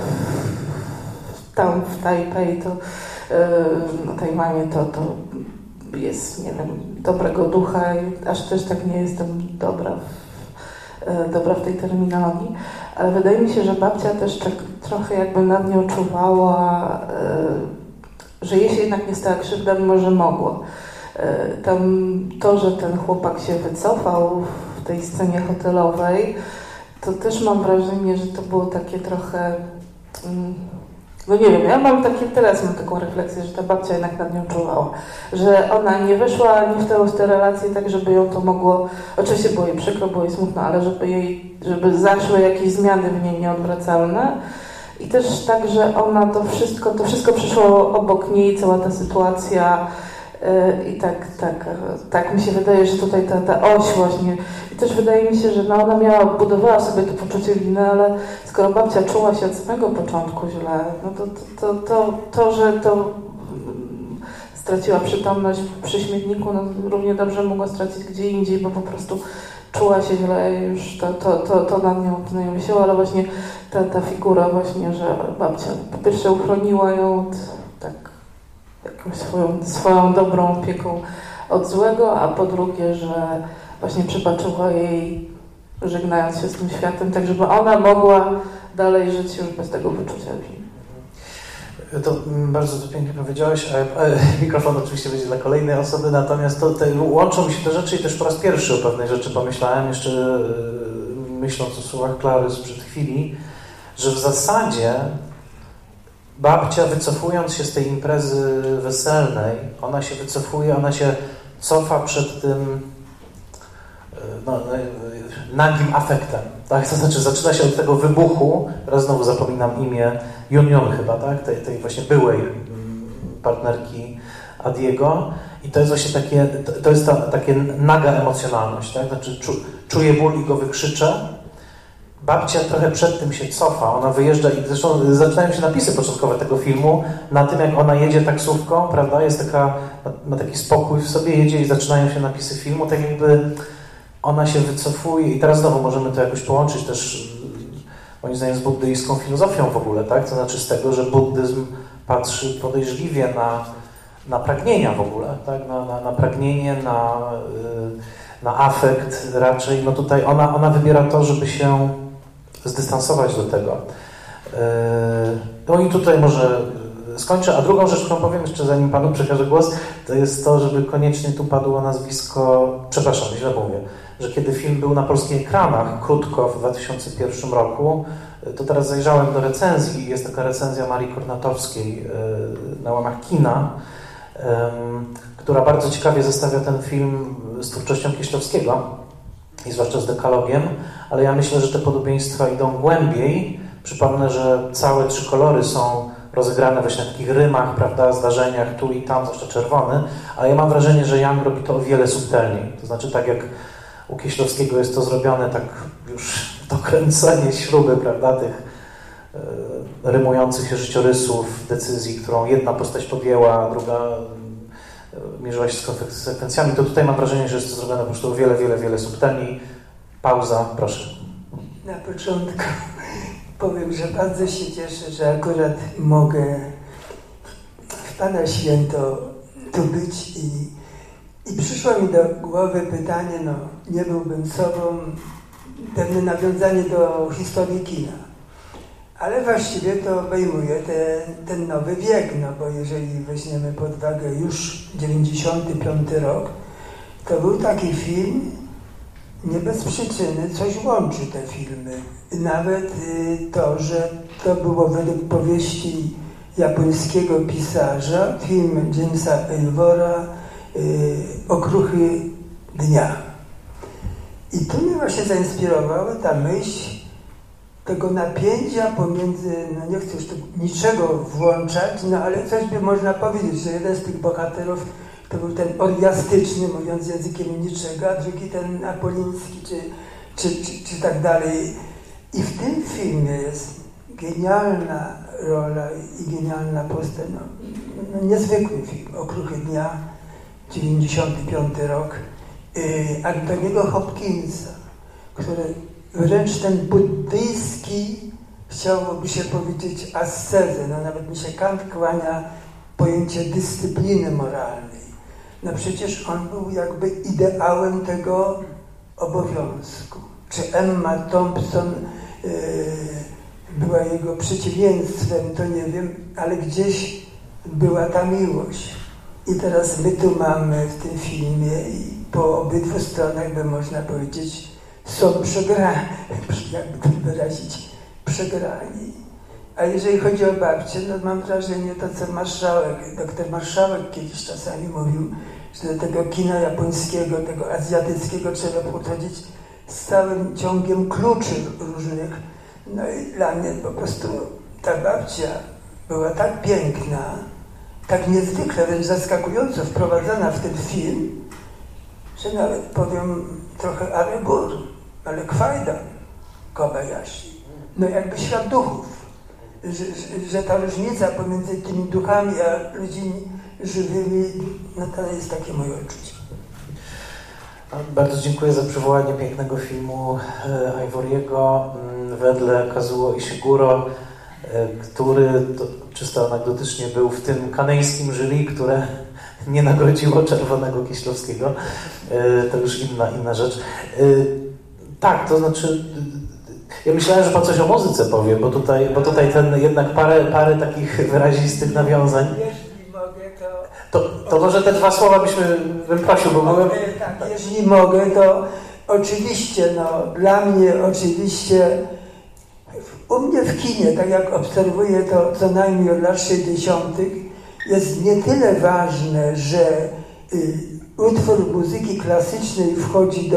tam w Tajpej to Tajwanie to jest, nie wiem, dobrego ducha i aż też tak nie jestem dobra w tej terminologii, ale wydaje mi się, że babcia też tak trochę jakby nad nią czuwała, że jej się jednak nie stała krzywda, mimo że mogło. Tam to, że ten chłopak się wycofał w tej scenie hotelowej, to też mam wrażenie, że to było takie trochę... No nie wiem, teraz mam taką refleksję, że ta babcia jednak nad nią czuwała. Że ona nie weszła ani w tę relację tak, żeby ją to mogło... Oczywiście było jej przykro, było jej smutno, ale żeby zaszły jakieś zmiany w niej nieodwracalne. I też tak, że ona to wszystko przyszło obok niej, cała ta sytuacja. I tak mi się wydaje, że tutaj ta oś właśnie... I też wydaje mi się, że ona budowała sobie to poczucie winy, ale skoro babcia czuła się od samego początku źle, no to że to straciła przytomność przy śmietniku, no równie dobrze mogła stracić gdzie indziej, bo po prostu czuła się źle, już to na nią wisiało, ale właśnie ta figura właśnie, że babcia po pierwsze uchroniła ją od jakąś swoją dobrą opieką od złego, a po drugie, że właśnie przebaczyła jej, żegnając się z tym światem, tak żeby ona mogła dalej żyć już bez tego wyczucia winy. To bardzo to pięknie powiedziałeś, a mikrofon oczywiście będzie dla kolejnej osoby, natomiast łączą mi się te rzeczy i też po raz pierwszy o pewnej rzeczy pomyślałem, jeszcze myśląc o słowach Klary sprzed chwili, że w zasadzie babcia, wycofując się z tej imprezy weselnej, ona się wycofuje, ona się cofa przed tym nagim afektem. Tak? To znaczy zaczyna się od tego wybuchu, teraz znowu zapominam imię, Jun chyba, tak? tej właśnie byłej partnerki Adiego. I to jest właśnie takie naga emocjonalność. Tak? Znaczy czuję ból i go wykrzyczę. Babcia trochę przed tym się cofa, ona wyjeżdża i zresztą zaczynają się napisy początkowe tego filmu na tym, jak ona jedzie taksówką, prawda, jest ma taki spokój w sobie, jedzie i zaczynają się napisy filmu, tak jakby ona się wycofuje i teraz znowu możemy to jakoś połączyć też moim zdaniem z buddyjską filozofią w ogóle, tak, to znaczy z tego, że buddyzm patrzy podejrzliwie na pragnienia w ogóle, tak, na pragnienie, na afekt raczej, no tutaj ona wybiera to, żeby się zdystansować do tego. No i tutaj może skończę. A drugą rzecz, którą powiem jeszcze, zanim panu przekażę głos, to jest to, żeby koniecznie tu padło nazwisko, przepraszam, źle mówię, że kiedy film był na polskich ekranach krótko w 2001 roku, to teraz zajrzałem do recenzji. Jest taka recenzja Marii Kornatowskiej na łamach kina, która bardzo ciekawie zestawia ten film z twórczością Kieślowskiego i zwłaszcza z Dekalogiem, ale ja myślę, że te podobieństwa idą głębiej. Przypomnę, że całe 3 kolory są rozegrane właśnie na takich rymach, prawda, zdarzeniach tu i tam, zwłaszcza czerwony, ale ja mam wrażenie, że Young robi to o wiele subtelniej. To znaczy tak jak u Kieślowskiego jest to zrobione tak już dokręcenie śruby, prawda, tych rymujących się życiorysów, decyzji, którą jedna postać podjęła, druga mierzyła się z konsekwencjami, to tutaj mam wrażenie, że jest to zrobione po prostu o wiele, wiele, wiele subtelniej. Pauza, proszę. Na początku powiem, że bardzo się cieszę, że akurat mogę w Pana Święto tu być i przyszło mi do głowy pytanie, no nie byłbym sobą, pewne nawiązanie do historii kina. Ale właściwie to obejmuje ten nowy wiek, no bo jeżeli weźmiemy pod uwagę już 95 rok, to był taki film, nie bez przyczyny coś łączy te filmy. Nawet to, że to było według powieści japońskiego pisarza, film Jamesa Elvora, Okruchy dnia. I tu mnie właśnie zainspirowała ta myśl tego napięcia pomiędzy, no nie chcę już tu niczego włączać, no ale coś by można powiedzieć, że jeden z tych bohaterów to był ten orgiastyczny, mówiąc językiem niczego, a drugi ten apoliński, czy tak dalej. I w tym filmie jest genialna rola i genialna postać, no niezwykły film, Okruchy dnia, 95 rok, Antoniego Hopkinsa, który wręcz ten buddyjski, chciałoby się powiedzieć, ascezę, no nawet mi się Kant kłania pojęcie dyscypliny moralnej. No przecież on był jakby ideałem tego obowiązku. Czy Emma Thompson była jego przeciwieństwem, to nie wiem, ale gdzieś była ta miłość. I teraz my tu mamy w tym filmie i po obydwu stronach, by można powiedzieć, są przegrani, jakby to wyrazić, przegrani. A jeżeli chodzi o babcię, no mam wrażenie, to co doktor Marszałek kiedyś czasami mówił, że do tego kina japońskiego, tego azjatyckiego trzeba podchodzić z całym ciągiem kluczy różnych. No i dla mnie po prostu ta babcia była tak piękna, tak niezwykle, wręcz zaskakująco wprowadzona w ten film, że nawet powiem trochę arebur, ale kwajdan Kobayashi. No jakby świat duchów. Że ta różnica pomiędzy tymi duchami a ludźmi żywymi, no to jest takie moje odczucie. Bardzo dziękuję za przywołanie pięknego filmu Iworiego wedle Kazuo Ishiguro, który czysto anegdotycznie był w tym kaneńskim jury, które nie nagrodziło Czerwonego Kieślowskiego. To już inna rzecz. Tak, to znaczy ja myślałem, że pan coś o muzyce powie, bo tutaj ten jednak parę takich wyrazistych nawiązań. Jeśli mogę, to może te 2 słowa bym prosił, bo byłem... Tak, jeśli mogę, to oczywiście, no dla mnie oczywiście, u mnie w kinie, tak jak obserwuję to co najmniej od lat 60., jest nie tyle ważne, że utwór muzyki klasycznej wchodzi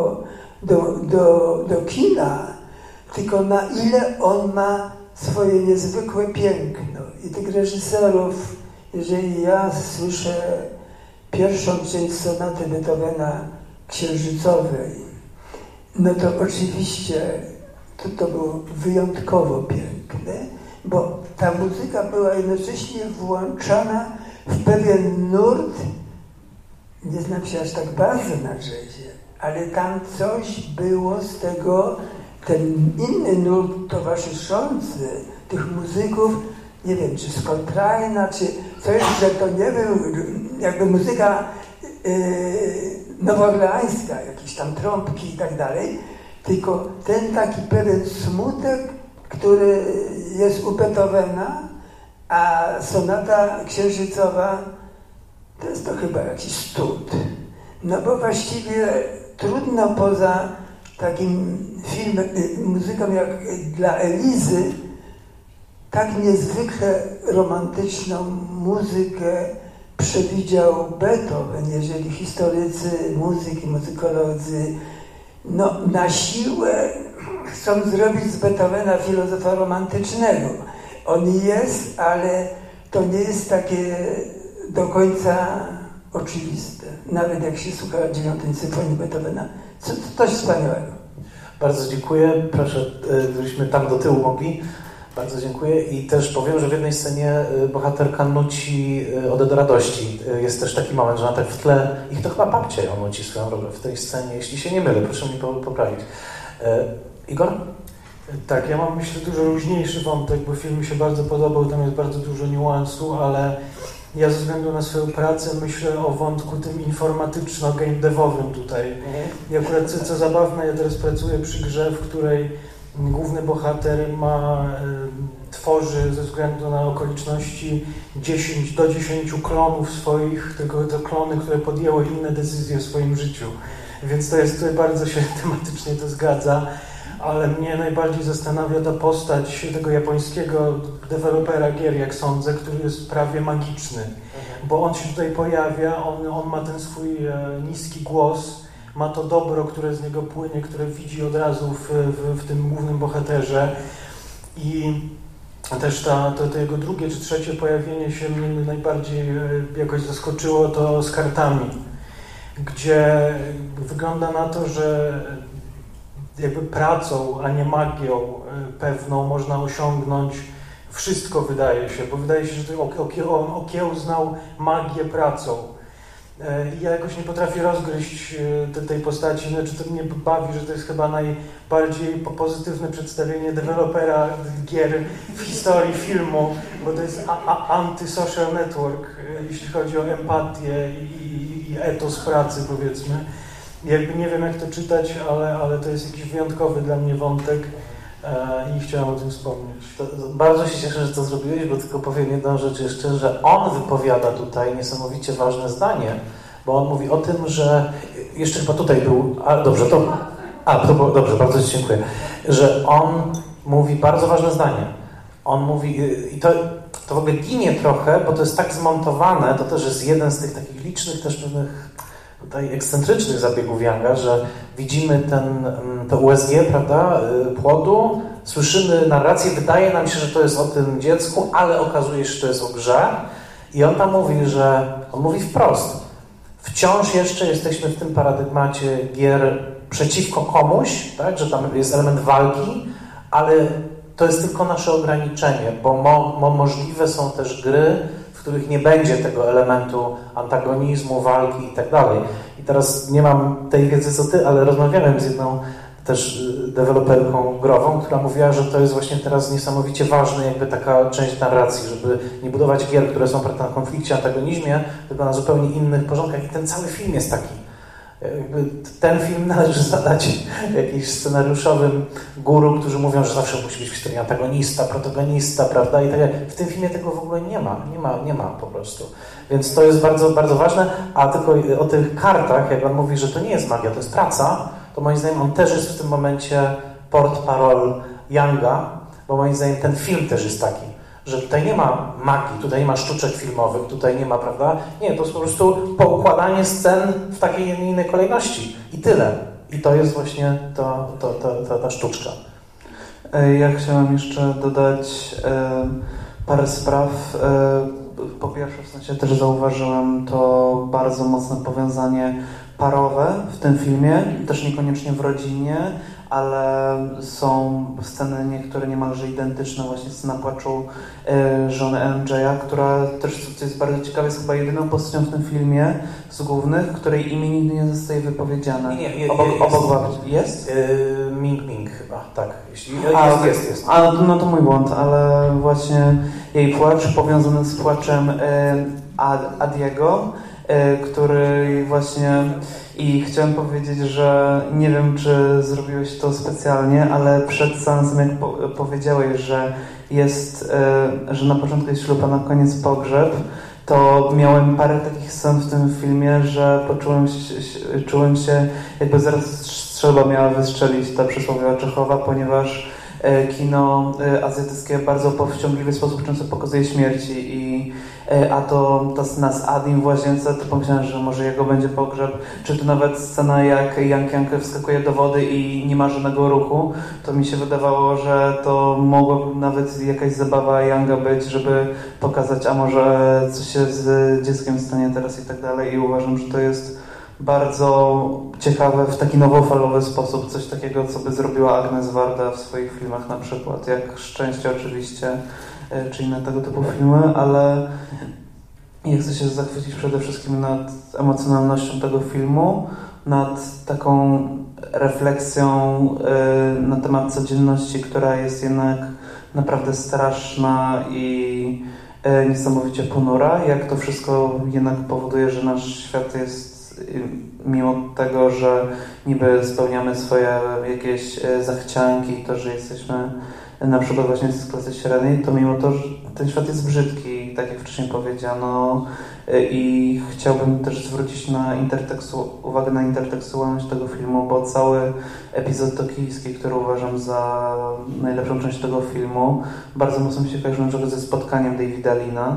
do kina, tylko na ile on ma swoje niezwykłe piękno. I tych reżyserów, jeżeli ja słyszę pierwszą część sonaty Beethovena Księżycowej, no to oczywiście to było wyjątkowo piękne, bo ta muzyka była jednocześnie włączana w pewien nurt, nie znam się aż tak bardzo na jazzie, ale tam coś było z tego, ten inny nurt towarzyszący tych muzyków, nie wiem, czy z Coltrane'a, czy coś, że to nie był jakby muzyka nowoorleańska, jakieś tam trąbki i tak dalej, tylko ten taki pewien smutek, który jest u Beethovena, a sonata księżycowa to jest to chyba jakiś stud. No bo właściwie trudno poza takim filmem, muzyką jak dla Elizy, tak niezwykle romantyczną muzykę przewidział Beethoven, jeżeli historycy muzyki, muzykolodzy na siłę chcą zrobić z Beethovena filozofa romantycznego. On jest, ale to nie jest takie do końca oczywiste. Nawet jak się słucha 9. symfonii Beethovena. Coś wspaniałego. Bardzo dziękuję. Proszę, żebyśmy tam do tyłu mogli. Bardzo dziękuję i też powiem, że w jednej scenie bohaterka nuci Odę do radości. Jest też taki moment, że ona tak w tle, ich to chyba babcia ją nuci swoją rolę w tej scenie, jeśli się nie mylę, proszę mi poprawić. Igor? Tak, ja mam myślę dużo luźniejszy wątek, bo film mi się bardzo podobał, tam jest bardzo dużo niuansu, ale ja ze względu na swoją pracę myślę o wątku tym informatyczno-game devowym tutaj. I akurat co zabawne, ja teraz pracuję przy grze, w której główny bohater tworzy ze względu na okoliczności 10 do 10 klonów swoich, tylko to klony, które podjęły inne decyzje w swoim życiu. Więc to jest, tutaj bardzo się tematycznie to zgadza, ale mnie najbardziej zastanawia ta postać tego japońskiego dewelopera gier, jak sądzę, który jest prawie magiczny, bo on się tutaj pojawia, on ma ten swój niski głos, ma to dobro, które z niego płynie, które widzi od razu w tym głównym bohaterze i też to jego drugie czy trzecie pojawienie się mnie najbardziej jakoś zaskoczyło to z kartami, gdzie wygląda na to, że jakby pracą, a nie magią pewną można osiągnąć wszystko, wydaje się, bo wydaje się, że on okiełznał magię pracą. I ja jakoś nie potrafię rozgryźć tej postaci, znaczy to mnie bawi, że to jest chyba najbardziej pozytywne przedstawienie dewelopera gier w historii filmu, bo to jest anty-social network, jeśli chodzi o empatię i etos pracy, powiedzmy. Jakby nie wiem, jak to czytać, ale to jest jakiś wyjątkowy dla mnie wątek i chciałem o tym wspomnieć. Bardzo się cieszę, że to zrobiłeś, bo tylko powiem jedną rzecz jeszcze, że on wypowiada tutaj niesamowicie ważne zdanie, bo on mówi o tym, że jeszcze chyba tutaj był, dobrze, dobrze, bardzo Ci dziękuję, że on mówi bardzo ważne zdanie. On mówi, i to w ogóle ginie trochę, bo to jest tak zmontowane, to też jest jeden z tych takich licznych też pewnych tutaj ekscentrycznych zabiegów Younga, że widzimy to USG, prawda, płodu, słyszymy narrację, wydaje nam się, że to jest o tym dziecku, ale okazuje się, że to jest o grze i on tam mówi, on mówi wprost, wciąż jeszcze jesteśmy w tym paradygmacie gier przeciwko komuś, tak, że tam jest element walki, ale to jest tylko nasze ograniczenie, bo możliwe są też gry, w których nie będzie tego elementu antagonizmu, walki i tak dalej. I teraz nie mam tej wiedzy co ty, ale rozmawiałem z jedną też deweloperką grową, która mówiła, że to jest właśnie teraz niesamowicie ważna jakby taka część narracji, żeby nie budować gier, które są oparte na konflikcie, antagonizmie, tylko na zupełnie innych porządkach. I ten cały film jest taki. Jakby ten film należy zadać jakimś scenariuszowym guru, którzy mówią, że zawsze musi być w historii antagonista, protagonista, prawda? I tak dalej. W tym filmie tego w ogóle nie ma po prostu. Więc to jest bardzo, bardzo ważne. A tylko o tych kartach, jak on mówi, że to nie jest magia, to jest praca, to moim zdaniem on też jest w tym momencie port-parol Younga, bo moim zdaniem ten film też jest taki, że tutaj nie ma magii, tutaj nie ma sztuczek filmowych, tutaj nie ma, prawda? Nie, to jest po prostu poukładanie scen w takiej, nie innej kolejności i tyle. I to jest właśnie ta sztuczka. Ja chciałem jeszcze dodać parę spraw. Po pierwsze, w sensie też zauważyłem to bardzo mocne powiązanie parowe w tym filmie, też niekoniecznie w rodzinie, ale są sceny niektóre niemalże identyczne, właśnie scena płaczu żony MJ-a, która też, co jest bardzo ciekawe, jest chyba jedyną postacią w tym filmie z głównych, której imię nigdy nie zostaje wypowiedziane. Jest? Ming chyba, tak. Jest. No to mój błąd, ale właśnie jej płacz powiązany z płaczem Adiego który właśnie... I chciałem powiedzieć, że nie wiem, czy zrobiłeś to specjalnie, ale przed seansem, jak powiedziałeś, że że na początku jest ślub, a na koniec pogrzeb, to miałem parę takich scen w tym filmie, że czułem się, jakby zaraz strzelba miała wystrzelić, ta przysłowiowa Czechowa, ponieważ kino azjatyckie w bardzo powściągliwy sposób często pokazuje śmierci a to ta scena z Adim w łazience, to pomyślałem, że może jego będzie pogrzeb, czy to nawet scena jak Yang wskakuje do wody i nie ma żadnego ruchu, to mi się wydawało, że to mogłaby nawet jakaś zabawa Yanga być, żeby pokazać, a może coś się z dzieckiem stanie teraz i tak dalej, i uważam, że to jest bardzo ciekawe w taki nowofalowy sposób, coś takiego, co by zrobiła Agnes Varda w swoich filmach na przykład, jak Szczęście oczywiście, czy inne tego typu filmy, ale ja chcę się zachwycić przede wszystkim nad emocjonalnością tego filmu, nad taką refleksją na temat codzienności, która jest jednak naprawdę straszna i niesamowicie ponura, jak to wszystko jednak powoduje, że nasz świat jest, mimo tego, że niby spełniamy swoje jakieś zachcianki, to, że jesteśmy na przykład właśnie z klasy średniej, to mimo to, że ten świat jest brzydki, tak jak wcześniej powiedziano, i chciałbym też zwrócić uwagę na intertekstualność tego filmu, bo cały epizod tokijski, który uważam za najlepszą część tego filmu, bardzo mocno mi się kojarzy na przykład ze spotkaniem Davida Lina,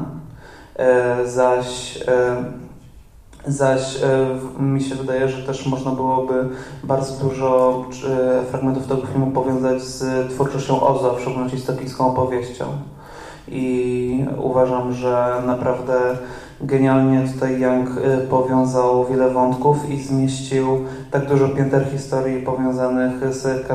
zaś mi się wydaje, że też można byłoby bardzo dużo fragmentów tego filmu powiązać z twórczością Ozo, w szczególności z tokijską opowieścią. I uważam, że naprawdę genialnie tutaj Yang powiązał wiele wątków i zmieścił tak dużo pięter historii powiązanych z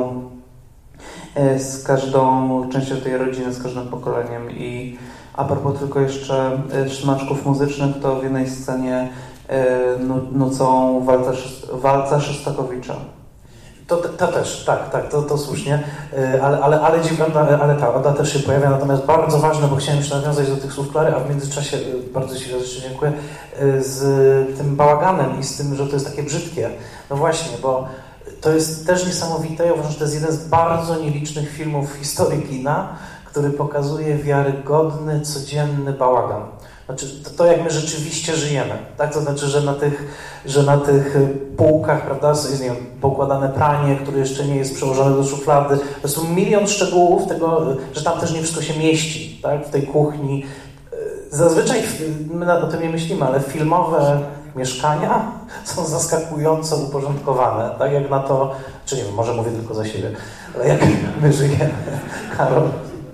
każdą częścią tej rodziny, z każdym pokoleniem. I a propos tylko jeszcze smaczków muzycznych, to w jednej scenie nucą walca Szostakowicza. To też, tak, to słusznie, ale ta Oda też się pojawia, natomiast bardzo ważne, bo chciałem jeszcze nawiązać do tych słów Klary, a w międzyczasie bardzo Ci jeszcze dziękuję, z tym bałaganem i z tym, że to jest takie brzydkie. No właśnie, bo to jest też niesamowite, ja uważam, że to jest jeden z bardzo nielicznych filmów w historii kina, który pokazuje wiarygodny, codzienny bałagan. Znaczy, to jak my rzeczywiście żyjemy, tak? To znaczy, że na tych półkach, prawda, jest, nie wiem, pokładane pranie, które jeszcze nie jest przełożone do szuflady. To są milion szczegółów tego, że tam też nie wszystko się mieści, tak? W tej kuchni. Zazwyczaj my o tym nie myślimy, ale filmowe mieszkania są zaskakująco uporządkowane, tak jak na to, czy nie wiem, może mówię tylko za siebie, ale jak my żyjemy. Karol?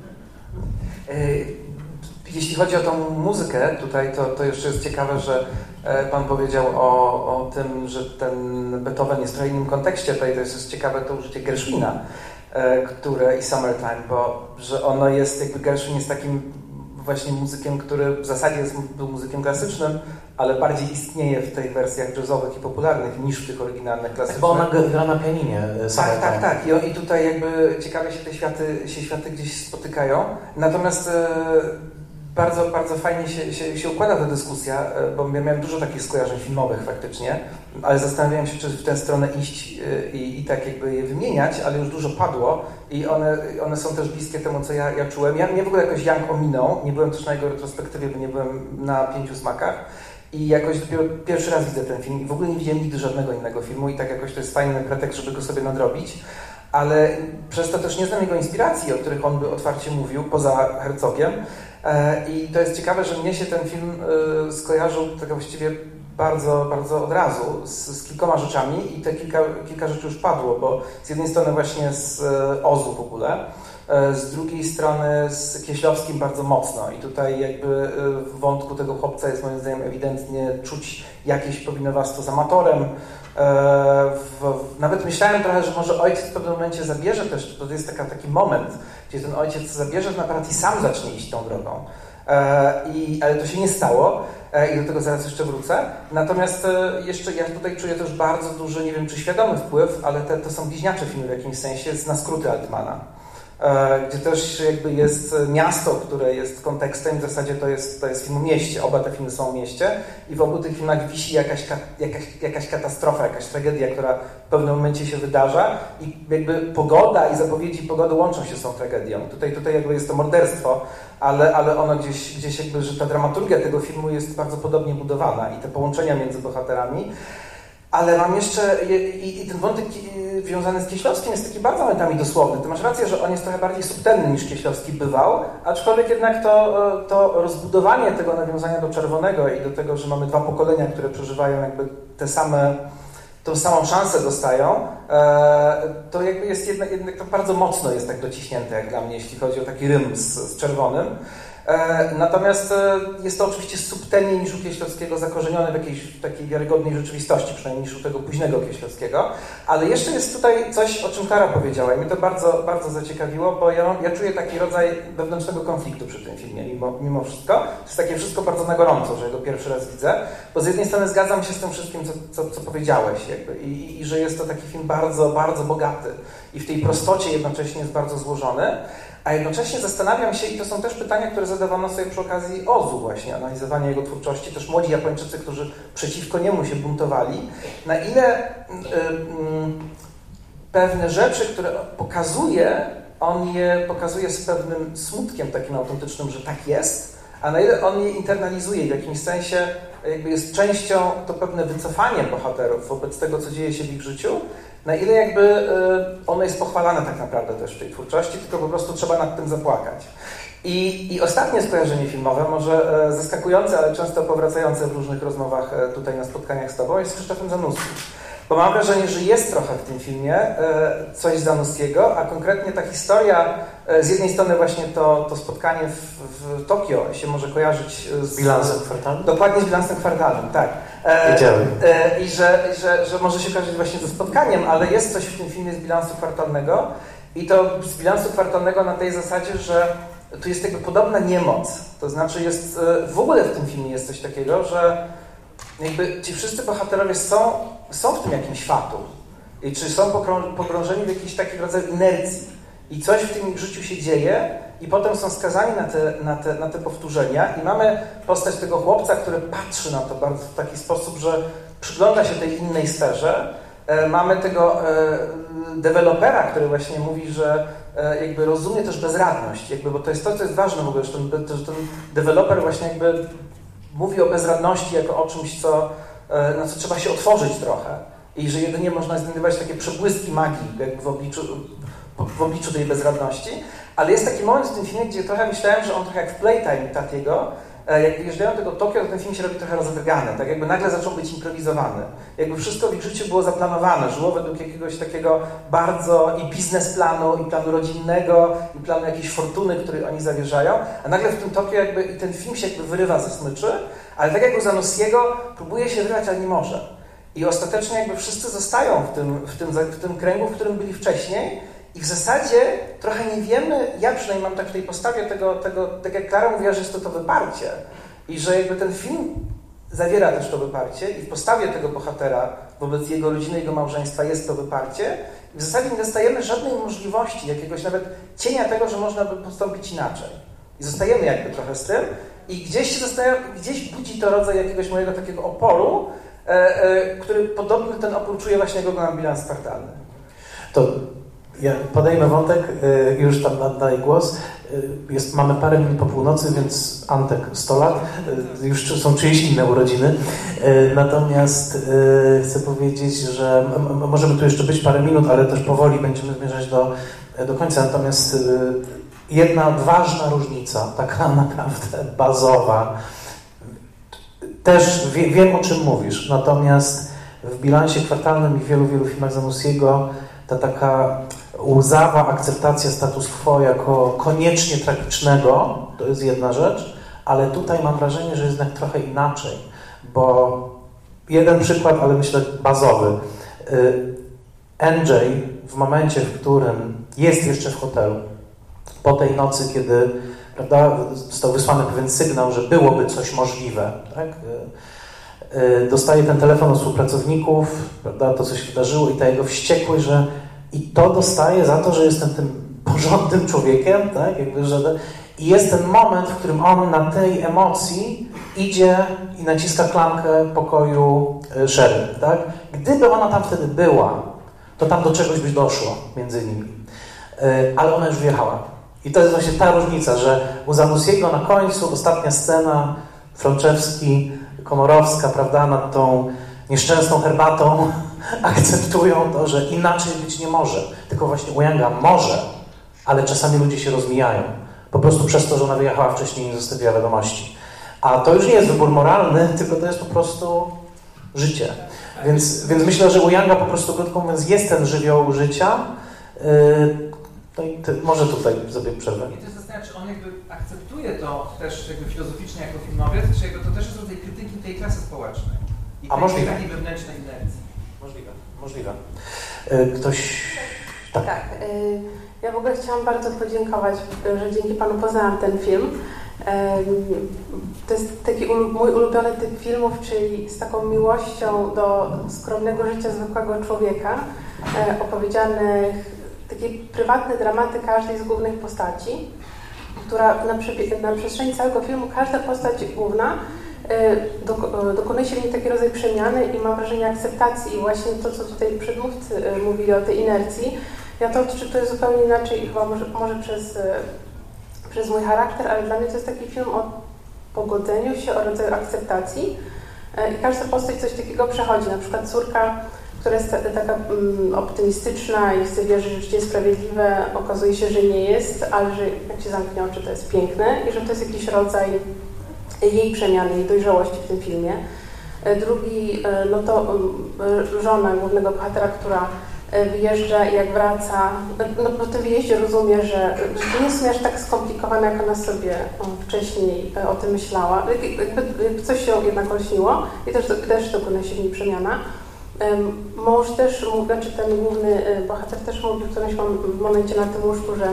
Jeśli chodzi o tą muzykę tutaj, to jeszcze jest ciekawe, że Pan powiedział o tym, że ten Beethoven jest w trochę innym kontekście. Tutaj to jest ciekawe to użycie Gershwina, i Summertime, bo że ono jest, jakby Gershwin jest takim właśnie muzykiem, który w zasadzie był muzykiem klasycznym, ale bardziej istnieje w tych wersjach jazzowych i popularnych niż w tych oryginalnych klasycznych. Bo ona gra na pianinie. Tak. I tutaj jakby ciekawie się te światy gdzieś spotykają. Natomiast bardzo, bardzo fajnie się układa ta dyskusja, bo ja miałem dużo takich skojarzeń filmowych faktycznie, ale zastanawiałem się, czy w tę stronę iść i tak jakby je wymieniać, ale już dużo padło i one są też bliskie temu, co ja czułem. Mnie w ogóle jakoś Yang ominął, nie byłem też na jego retrospektywie, bo nie byłem na 5 smakach i jakoś dopiero pierwszy raz widzę ten film i w ogóle nie widziałem nigdy żadnego innego filmu i tak jakoś to jest fajny pretekst, żeby go sobie nadrobić. Ale przez to też nie znam jego inspiracji, o których on by otwarcie mówił, poza Herzogiem. I to jest ciekawe, że mnie się ten film skojarzył tak właściwie bardzo, bardzo od razu z kilkoma rzeczami i te kilka rzeczy już padło, bo z jednej strony właśnie z Ozu w ogóle, z drugiej strony z Kieślowskim bardzo mocno i tutaj jakby w wątku tego chłopca jest moim zdaniem ewidentnie czuć jakieś powinowactwo z amatorem. Nawet myślałem trochę, że może ojciec w pewnym momencie zabierze też, to jest taki moment, gdzie ten ojciec zabierze ten aparat i sam zacznie iść tą drogą. Ale to się nie stało i do tego zaraz jeszcze wrócę. Natomiast jeszcze ja tutaj czuję też bardzo duży, nie wiem czy świadomy wpływ, ale to są bliźniacze filmy w jakimś sensie na skróty Altmana. gdzie też jakby jest miasto, które jest kontekstem, w zasadzie to jest film o mieście, oba te filmy są o mieście i w obu tych filmach wisi jakaś katastrofa, jakaś tragedia, która w pewnym momencie się wydarza i jakby pogoda i zapowiedzi pogody łączą się z tą tragedią. Tutaj jakby jest to morderstwo, ale ono gdzieś jakby, że ta dramaturgia tego filmu jest bardzo podobnie budowana i te połączenia między bohaterami. Ale mam jeszcze, i ten wątek związany z Kieślowskim jest taki bardzo momentami dosłowny. Ty masz rację, że on jest trochę bardziej subtelny niż Kieślowski bywał, aczkolwiek jednak to rozbudowanie tego nawiązania do Czerwonego i do tego, że mamy dwa pokolenia, które przeżywają jakby tą samą szansę dostają, to jakby jest jednak to bardzo mocno jest tak dociśnięte jak dla mnie, jeśli chodzi o taki rym z Czerwonym. Natomiast jest to oczywiście subtelniej niż u Kieślowskiego, zakorzenione w jakiejś takiej wiarygodnej rzeczywistości, przynajmniej niż u tego późnego Kieślowskiego. Ale jeszcze jest tutaj coś, o czym Klara powiedziała i mnie to bardzo, bardzo zaciekawiło, bo ja czuję taki rodzaj wewnętrznego konfliktu przy tym filmie, mimo wszystko. To jest takie wszystko bardzo na gorąco, że go pierwszy raz widzę, bo z jednej strony zgadzam się z tym wszystkim, co powiedziałeś jakby i że jest to taki film bardzo, bardzo bogaty i w tej prostocie jednocześnie jest bardzo złożony. A jednocześnie zastanawiam się, i to są też pytania, które zadawano sobie przy okazji Ozu właśnie, analizowania jego twórczości, też młodzi Japończycy, którzy przeciwko niemu się buntowali, na ile pewne rzeczy, które on je pokazuje z pewnym smutkiem takim autentycznym, że tak jest, a na ile on je internalizuje w jakimś sensie jakby jest częścią, to pewne wycofanie bohaterów wobec tego, co dzieje się w ich życiu, na ile jakby ono jest pochwalane tak naprawdę też w tej twórczości, tylko po prostu trzeba nad tym zapłakać. I ostatnie skojarzenie filmowe, może zaskakujące, ale często powracające w różnych rozmowach tutaj na spotkaniach z Tobą, jest z Krzysztofem Zanussim. Bo mam wrażenie, że jest trochę w tym filmie coś Zanussiego, a konkretnie ta historia, z jednej strony właśnie to spotkanie w Tokio się może kojarzyć z bilansem kwartalnym? Dokładnie z bilansem kwartalnym, tak. I że może się kojarzyć właśnie ze spotkaniem, ale jest coś w tym filmie z bilansu kwartalnego i to z bilansu kwartalnego na tej zasadzie, że tu jest jakby podobna niemoc. To znaczy jest, w ogóle w tym filmie jest coś takiego, że jakby ci wszyscy bohaterowie są w tym jakimś fatum. I czy są pogrążeni w jakiś taki rodzaj inercji. I coś w tym ich życiu się dzieje i potem są skazani na te powtórzenia. I mamy postać tego chłopca, który patrzy na to bardzo w taki sposób, że przygląda się tej innej sferze. Mamy tego dewelopera, który właśnie mówi, że jakby rozumie też bezradność. Jakby, bo to jest to, co jest ważne w ogóle, że ten deweloper właśnie jakby mówi o bezradności jako o czymś, na co trzeba się otworzyć trochę i że jedynie można znajdować takie przebłyski magii jakby w obliczu tej bezradności, ale jest taki moment w tym filmie, gdzie trochę myślałem, że on trochę jak w Playtime Tatiego, jak wyjeżdżają do tego Tokio, to ten film się robi trochę rozdrgany, tak jakby nagle zaczął być improwizowany. Jakby wszystko w ich życiu było zaplanowane, żyło według jakiegoś takiego bardzo i biznesplanu, i planu rodzinnego, i planu jakiejś fortuny, której oni zawierzają, a nagle w tym Tokio jakby i ten film się jakby wyrywa ze smyczy, ale tak jak u Zanussiego próbuje się wyrwać, ale nie może. I ostatecznie jakby wszyscy zostają w tym kręgu, w którym byli wcześniej i w zasadzie trochę nie wiemy, ja przynajmniej mam tak w tej postawie tego tak jak Klara mówiła, że jest to wyparcie i że jakby ten film zawiera też to wyparcie i w postawie tego bohatera wobec jego rodziny, jego małżeństwa jest to wyparcie i w zasadzie nie dostajemy żadnej możliwości, jakiegoś nawet cienia tego, że można by postąpić inaczej. I zostajemy jakby trochę z tym i gdzieś budzi to rodzaj jakiegoś mojego takiego oporu, który podobny ten opór czuje właśnie jak oglądam bilans kwartalny. To ja podejmę wątek, już tam oddaję głos. Mamy parę minut po północy, więc Antek 100 lat, już są czyjeś inne urodziny. Natomiast chcę powiedzieć, że możemy tu jeszcze być parę minut, ale też powoli będziemy zmierzać do końca. Natomiast jedna ważna różnica, taka naprawdę bazowa, też wiem, o czym mówisz, natomiast w bilansie kwartalnym i w wielu filmach Zanussiego ta taka łzawa akceptacja status quo jako koniecznie tragicznego, to jest jedna rzecz, ale tutaj mam wrażenie, że jest jednak trochę inaczej, bo jeden przykład, ale myślę bazowy. NJ w momencie, w którym jest jeszcze w hotelu, po tej nocy, kiedy został wysłany pewien sygnał, że byłoby coś możliwe, tak? Dostaje ten telefon od współpracowników, prawda? To, co się wydarzyło i ta jego wściekłość, że i to dostaje za to, że jestem tym porządnym człowiekiem, tak? Jakby, i jest ten moment, w którym on na tej emocji idzie i naciska klamkę pokoju Sherry, tak? Gdyby ona tam wtedy była, to tam do czegoś by doszło między nimi. Ale ona już wjechała. I to jest właśnie ta różnica, że u Zanussiego na końcu, ostatnia scena, Frączewski, Komorowska, prawda, nad tą nieszczęsną herbatą akceptują to, że inaczej być nie może. Tylko właśnie u Younga może, ale czasami ludzie się rozmijają. Po prostu przez to, że ona wyjechała wcześniej i nie zostawiła wiadomości. A to już nie jest wybór moralny, tylko to jest po prostu życie. Więc myślę, że u Younga po prostu, krótko mówiąc, jest ten żywioł życia. No i może tutaj sobie przerwę. I to jest zastanawiam, czy on jakby akceptuje to też jakby filozoficznie jako filmowiec, czy jakby to też jest rodzaj krytyki tej klasy społecznej. I możliwe. Takiej wewnętrznej inercji. Możliwe. Ktoś... Tak. Ja w ogóle chciałam bardzo podziękować, że dzięki Panu poznałam ten film. To jest taki mój ulubiony typ filmów, czyli z taką miłością do skromnego życia zwykłego człowieka, opowiedzianych takie prywatne dramaty każdej z głównych postaci, która na przestrzeni całego filmu każda postać główna dokonuje się w niej taki rodzaj przemiany i mam wrażenie akceptacji. I właśnie to, co tutaj przedmówcy mówili o tej inercji, ja to odczytuję zupełnie inaczej i chyba może przez mój charakter, ale dla mnie to jest taki film o pogodzeniu się, o rodzaju akceptacji i każda postać coś takiego przechodzi. Na przykład córka, która jest taka optymistyczna i chce wierzyć, że życie jest sprawiedliwe, okazuje się, że nie jest, ale że jak się zamknie oczy, to jest piękne i że to jest jakiś rodzaj jej przemiany, jej dojrzałości w tym filmie. Drugi, no to żona głównego bohatera, która wyjeżdża i jak wraca, no po tym wyjeździe rozumie, że to nie jest aż tak skomplikowane, jak ona sobie wcześniej o tym myślała. Jakby coś się jednak olśniło i też dokonuje się w niej przemiana. Mąż też, znaczy ten główny bohater też mówił w którymś momencie na tym łóżku, że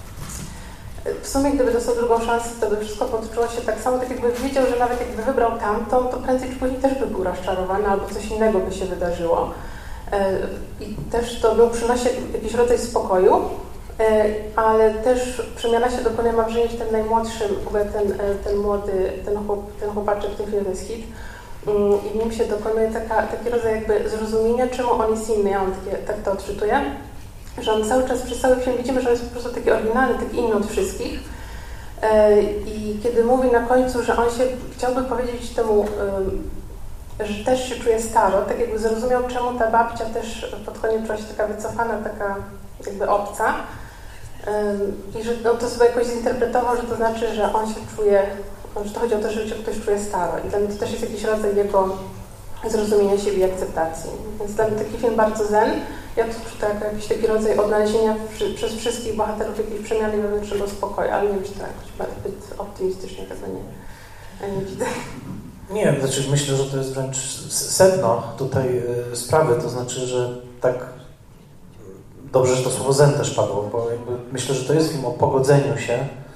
w sumie gdyby dostał drugą szansę, to by wszystko potoczyło się tak samo, tak jakby wiedział, że nawet jakby wybrał tamtą, to prędzej czy później też by był rozczarowany albo coś innego by się wydarzyło. I też to przynosi jakiś rodzaj spokoju, ale też przemiana się dokonuje, mam wrażenie, w tym najmłodszym, w ogóle ten młody, ten chłopaczek w tym filmie to jest hit. I w nim się dokonuje taki rodzaj jakby zrozumienia, czemu on jest inny. Ja tak to odczytuję, że on cały czas, przez cały film widzimy, że on jest po prostu taki oryginalny, taki inny od wszystkich. I kiedy mówi na końcu, że on się chciałby powiedzieć temu, że też się czuje staro, tak jakby zrozumiał, czemu ta babcia też pod koniec czuła się taka wycofana, taka jakby obca. I że on to sobie jakoś zinterpretował, że to znaczy, że on się czuje, że to chodzi o to, że ktoś czuje staro. I dla mnie to też jest jakiś rodzaj jego zrozumienia siebie i akceptacji. Więc dla mnie taki film bardzo zen. Ja to czytam jako jakiś taki rodzaj odnalezienia przez wszystkich bohaterów jakiejś przemiany i wewnętrznego spokoju, ale nie wiem, czy to jakoś zbyt optymistycznie tego nie widzę. Nie, znaczy myślę, że to jest wręcz sedno tutaj sprawy, to znaczy, że tak dobrze, że to słowo zen też padło, bo jakby myślę, że to jest film o pogodzeniu się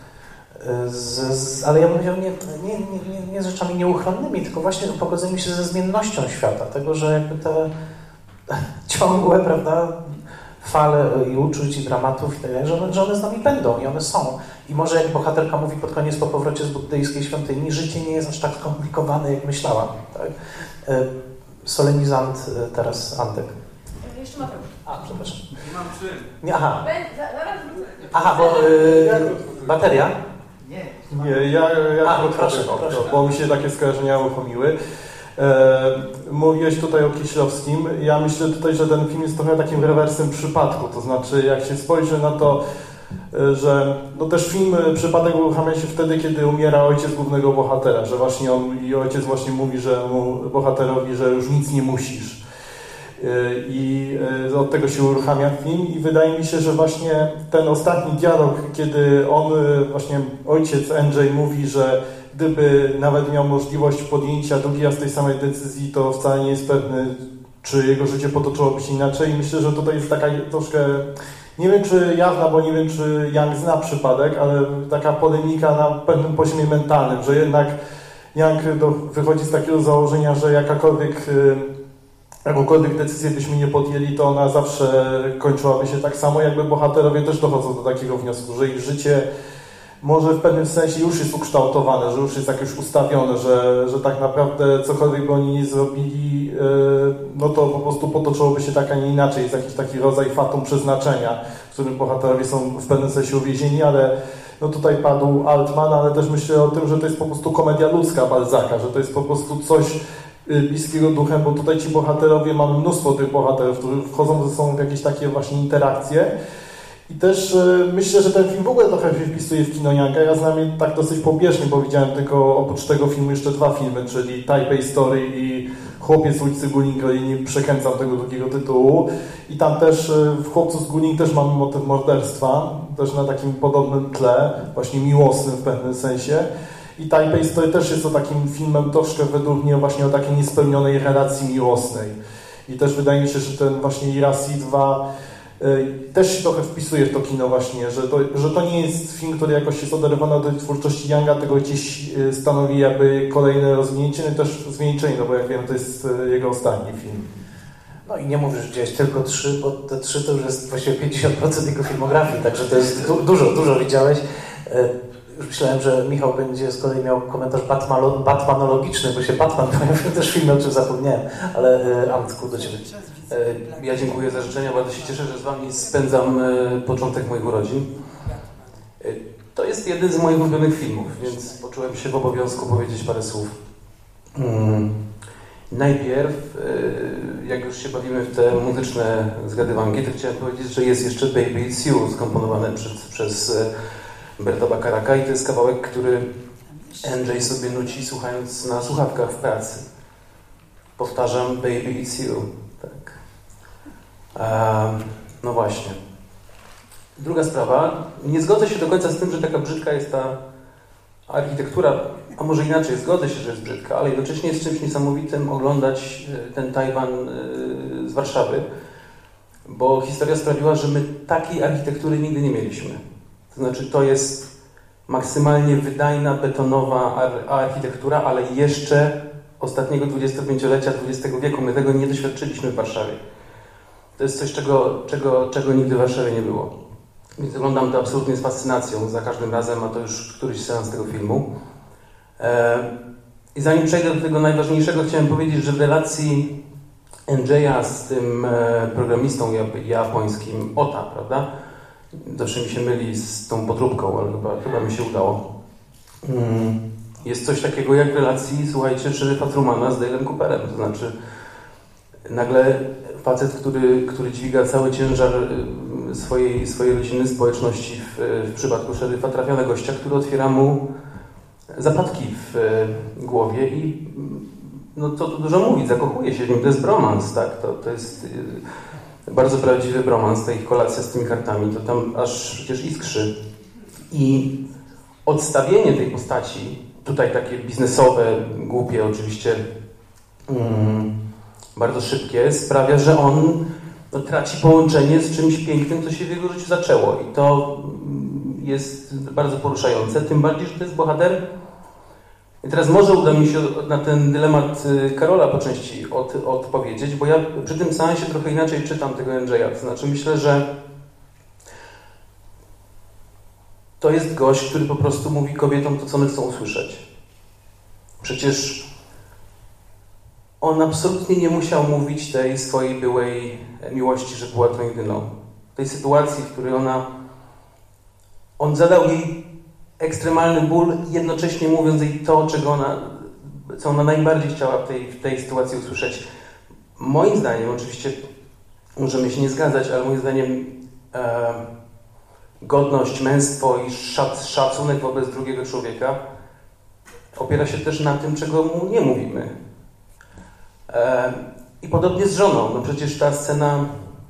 ale ja bym powiedział nie z rzeczami nieuchronnymi, tylko właśnie o pogodzeniu się ze zmiennością świata, tego, że jakby te ciągłe, prawda, fale i uczuć, i dramatów, i tak dalej, że one z nami będą i one są. I może jak bohaterka mówi pod koniec po powrocie z buddyjskiej świątyni, życie nie jest aż tak skomplikowane, jak myślałam. Tak? Solenizant teraz Antek. Jeszcze ma przepraszam. Nie mam czym. Nie, aha. Zaraz wrócę. Aha, bo bateria? Nie, ja proszę, bo mi się takie skojarzenia uruchomiły. Mówiłeś tutaj o Kieślowskim. Ja myślę tutaj, że ten film jest trochę takim rewersem przypadku. To znaczy, jak się spojrzy na to, że no też film przypadek uruchamia się wtedy, kiedy umiera ojciec głównego bohatera, że właśnie ojciec właśnie mówi, że mu bohaterowi, że już nic nie musisz. I od tego się uruchamia film i wydaje mi się, że właśnie ten ostatni dialog, kiedy on, właśnie ojciec Andrzej mówi, że gdyby nawet miał możliwość podjęcia drugi raz tej samej decyzji, to wcale nie jest pewny, czy jego życie potoczyłoby się inaczej. I myślę, że tutaj jest taka troszkę, nie wiem czy jawna, bo nie wiem czy Young zna przypadek, ale taka polemika na pewnym poziomie mentalnym, że jednak Young wychodzi z takiego założenia, że jakakolwiek jakąkolwiek decyzję byśmy nie podjęli, to ona zawsze kończyłaby się tak samo, jakby bohaterowie też dochodzą do takiego wniosku, że ich życie może w pewnym sensie już jest ukształtowane, że już jest jak już ustawione, że tak naprawdę cokolwiek by oni nie zrobili, no to po prostu potoczyłoby się tak, a nie inaczej. Jest jakiś taki rodzaj fatum przeznaczenia, w którym bohaterowie są w pewnym sensie uwięzieni, ale no tutaj padł Altman, ale też myślę o tym, że to jest po prostu komedia ludzka Balzaca, że to jest po prostu coś bliskiego duchem, bo tutaj ci bohaterowie, mamy mnóstwo tych bohaterów, którzy wchodzą ze sobą w jakieś takie właśnie interakcje. I też myślę, że ten film w ogóle trochę się wpisuje w kino Yanga. Ja znam je tak dosyć pobieżnie, bo widziałem tylko oprócz tego filmu jeszcze 2 filmy, czyli Taipei Story i Chłopiec z ulicy Guning, ale nie przekręcam tego drugiego tytułu. I tam też w Chłopcu z Guning też mamy motyw morderstwa, też na takim podobnym tle, właśnie miłosnym w pewnym sensie. I Taipei Story też jest to takim filmem troszkę według mnie właśnie o takiej niespełnionej relacji miłosnej. I też wydaje mi się, że ten właśnie Irasi 2 też się trochę wpisuje w to kino właśnie, że to nie jest film, który jakoś jest oderwany od twórczości Yanga, tylko gdzieś stanowi jakby kolejne rozwinięcie, no i też zwieńczenie, no bo jak wiem, to jest jego ostatni film. No i nie mówisz, że widziałeś tylko 3, bo te 3 to już jest właściwie 50% jego filmografii, także to jest dużo widziałeś. Już myślałem, że Michał będzie z kolei miał komentarz batmanologiczny, bo się Batman pojawił też w filmie, o czym zapomniałem, ale Antku, do Ciebie. Ja dziękuję za życzenia, bardzo się cieszę, że z Wami spędzam początek moich urodzin. To jest jeden z moich ulubionych filmów, więc poczułem się w obowiązku powiedzieć parę słów. Najpierw, jak już się bawimy w te muzyczne zgadywanki, to chciałem powiedzieć, że jest jeszcze Baby It's You, skomponowane przez Berta Bacharaka i to jest kawałek, który Andrzej sobie nuci słuchając na słuchawkach w pracy. Powtarzam, Baby It's You. Tak. No właśnie. Druga sprawa. Nie zgodzę się do końca z tym, że taka brzydka jest ta architektura, a może inaczej, zgodzę się, że jest brzydka, ale jednocześnie jest czymś niesamowitym oglądać ten Tajwan z Warszawy, bo historia sprawiła, że my takiej architektury nigdy nie mieliśmy. To znaczy, to jest maksymalnie wydajna, betonowa architektura, ale jeszcze ostatniego 25-lecia XX wieku. My tego nie doświadczyliśmy w Warszawie. To jest coś, czego nigdy w Warszawie nie było. Więc oglądam to absolutnie z fascynacją za każdym razem, a to już któryś seans tego filmu. I zanim przejdę do tego najważniejszego, chciałem powiedzieć, że w relacji Andrzeja z tym programistą japońskim Ota, prawda? Zawsze mi się myli z tą podróbką, ale chyba mi się udało. Jest coś takiego jak w relacji, słuchajcie, szeryfa Trumana z Dale'em Cooperem. To znaczy, nagle facet, który dźwiga cały ciężar swojej rodziny, społeczności, w przypadku szeryfa, trafia na gościa, który otwiera mu zapadki w głowie i no co tu dużo mówić, zakochuje się w nim. To jest bromans, tak? To jest bardzo prawdziwy bromans, ta ich kolacja z tymi kartami, to tam aż przecież iskrzy. I odstawienie tej postaci, tutaj takie biznesowe, głupie oczywiście, bardzo szybkie, sprawia, że on traci połączenie z czymś pięknym, co się w jego życiu zaczęło. I to jest bardzo poruszające, tym bardziej, że to jest bohater. I teraz może uda mi się na ten dylemat Karola po części odpowiedzieć, bo ja przy tym seansie trochę inaczej czytam tego Andrzeja. To znaczy myślę, że to jest gość, który po prostu mówi kobietom to, co one chcą usłyszeć. Przecież on absolutnie nie musiał mówić tej swojej byłej miłości, że była to jedyną. W tej sytuacji, w której on zadał jej ekstremalny ból, jednocześnie mówiąc jej to, co ona najbardziej chciała w tej sytuacji usłyszeć. Moim zdaniem, oczywiście możemy się nie zgadzać, ale moim zdaniem godność, męstwo i szacunek wobec drugiego człowieka opiera się też na tym, czego mu nie mówimy. I podobnie z żoną. No przecież ta scena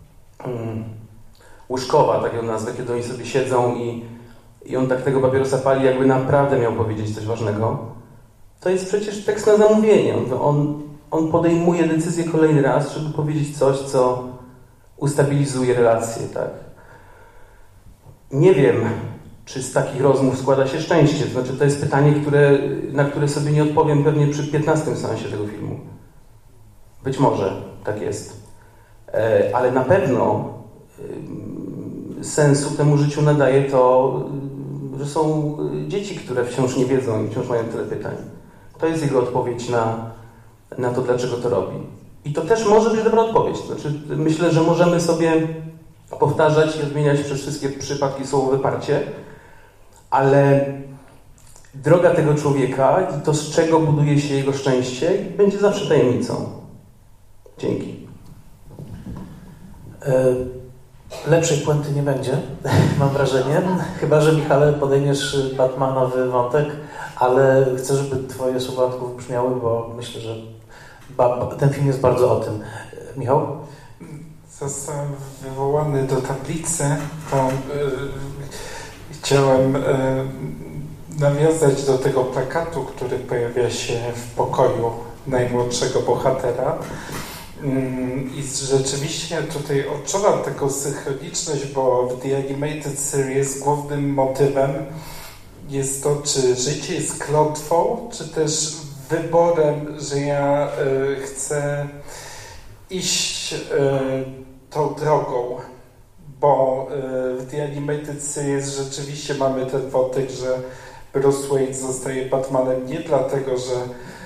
łóżkowa, tak ją nazwę, kiedy oni sobie siedzą i on tak tego papierosa pali, jakby naprawdę miał powiedzieć coś ważnego. To jest przecież tekst na zamówienie. On podejmuje decyzję kolejny raz, żeby powiedzieć coś, co ustabilizuje relacje, tak? Nie wiem, czy z takich rozmów składa się szczęście. To znaczy, to jest pytanie, na które sobie nie odpowiem pewnie przy 15 seansie tego filmu. Być może tak jest. Ale na pewno sensu temu życiu nadaje to, że są dzieci, które wciąż nie wiedzą i wciąż mają tyle pytań. To jest jego odpowiedź na to, dlaczego to robi. I to też może być dobra odpowiedź. Znaczy, myślę, że możemy sobie powtarzać i odmieniać przez wszystkie przypadki słowo wyparcie, ale droga tego człowieka i to, z czego buduje się jego szczęście, będzie zawsze tajemnicą. Dzięki. Lepszej puenty nie będzie, mam wrażenie. Chyba że, Michale, podejmiesz Batmanowy wątek, ale chcę, żeby twoje słowa brzmiały, bo myślę, że ten film jest bardzo o tym. Michał? Zostałem wywołany do tablicy, bo chciałem nawiązać do tego plakatu, który pojawia się w pokoju najmłodszego bohatera. I rzeczywiście tutaj odczuwam taką synchroniczność, bo w The Animated Series głównym motywem jest to, czy życie jest klątwą, czy też wyborem, że ja chcę iść tą drogą, bo w The Animated Series rzeczywiście mamy ten wątek, że Bruce Wayne zostaje Batmanem nie dlatego, że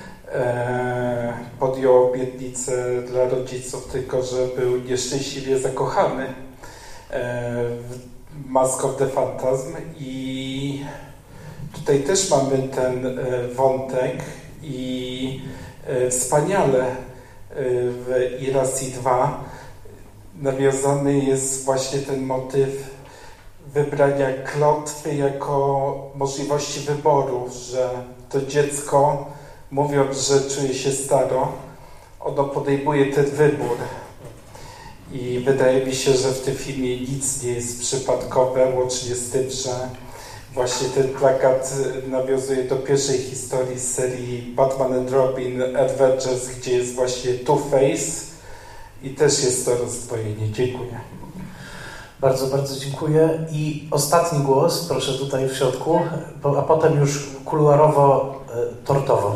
podjął obietnicę dla rodziców, tylko że był nieszczęśliwie zakochany w Mask of the Phantasm i tutaj też mamy ten wątek i wspaniale w Irasi 2 nawiązany jest właśnie ten motyw wybrania klątwy jako możliwości wyboru, że to dziecko, mówiąc, że czuje się staro, ono podejmuje ten wybór. I wydaje mi się, że w tym filmie nic nie jest przypadkowe, łącznie z tym, że właśnie ten plakat nawiązuje do pierwszej historii z serii Batman and Robin Adventures, gdzie jest właśnie Two-Face i też jest to rozdwojenie. Dziękuję. Bardzo, bardzo dziękuję. I ostatni głos, proszę tutaj w środku, a potem już kuluarowo, tortowo.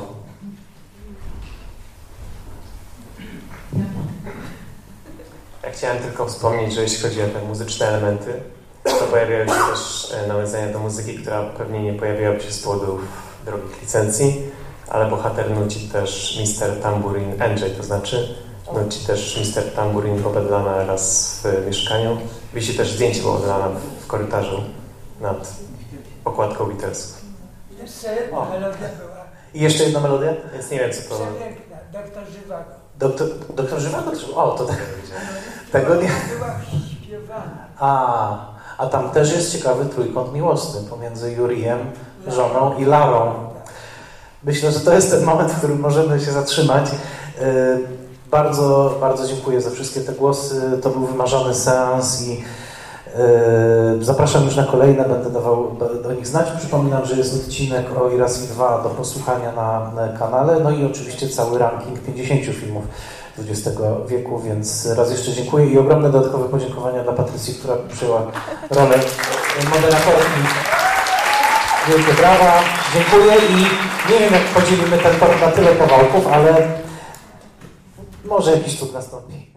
Ja chciałem tylko wspomnieć, że jeśli chodzi o te muzyczne elementy, to pojawiają się też nawiązania do muzyki, która pewnie nie pojawiłaby się z powodów drogich licencji, ale bohater nuci też Mr. Tambourine NJ, to znaczy nuci też Mr. Tambourine Boba Dylana raz w mieszkaniu. Wisi też zdjęcie Boba Dylana w korytarzu nad okładką Beatlesów. Jeszcze jedna melodia była. I jeszcze jedna melodia? Więc nie wiem, co to... Przepiękna, Doktor Żywago. Doktor Żywago? O, to tego nie... Była śpiewana. A tam też jest ciekawy trójkąt miłosny pomiędzy Jurijem, żoną i Larą. Myślę, że to jest ten moment, w którym możemy się zatrzymać. Bardzo, bardzo dziękuję za wszystkie te głosy. To był wymarzony seans i zapraszam już na kolejne, będę dawał do nich znać. Przypominam, że jest odcinek o Irasi 2 do posłuchania na kanale, no i oczywiście cały ranking 50 filmów XX wieku, więc raz jeszcze dziękuję i ogromne dodatkowe podziękowania dla Patrycji, która przyjęła rolę moderatorki. Wielkie brawa, dziękuję i nie wiem, jak podzielimy ten tort na tyle kawałków, ale może jakiś cud nastąpi.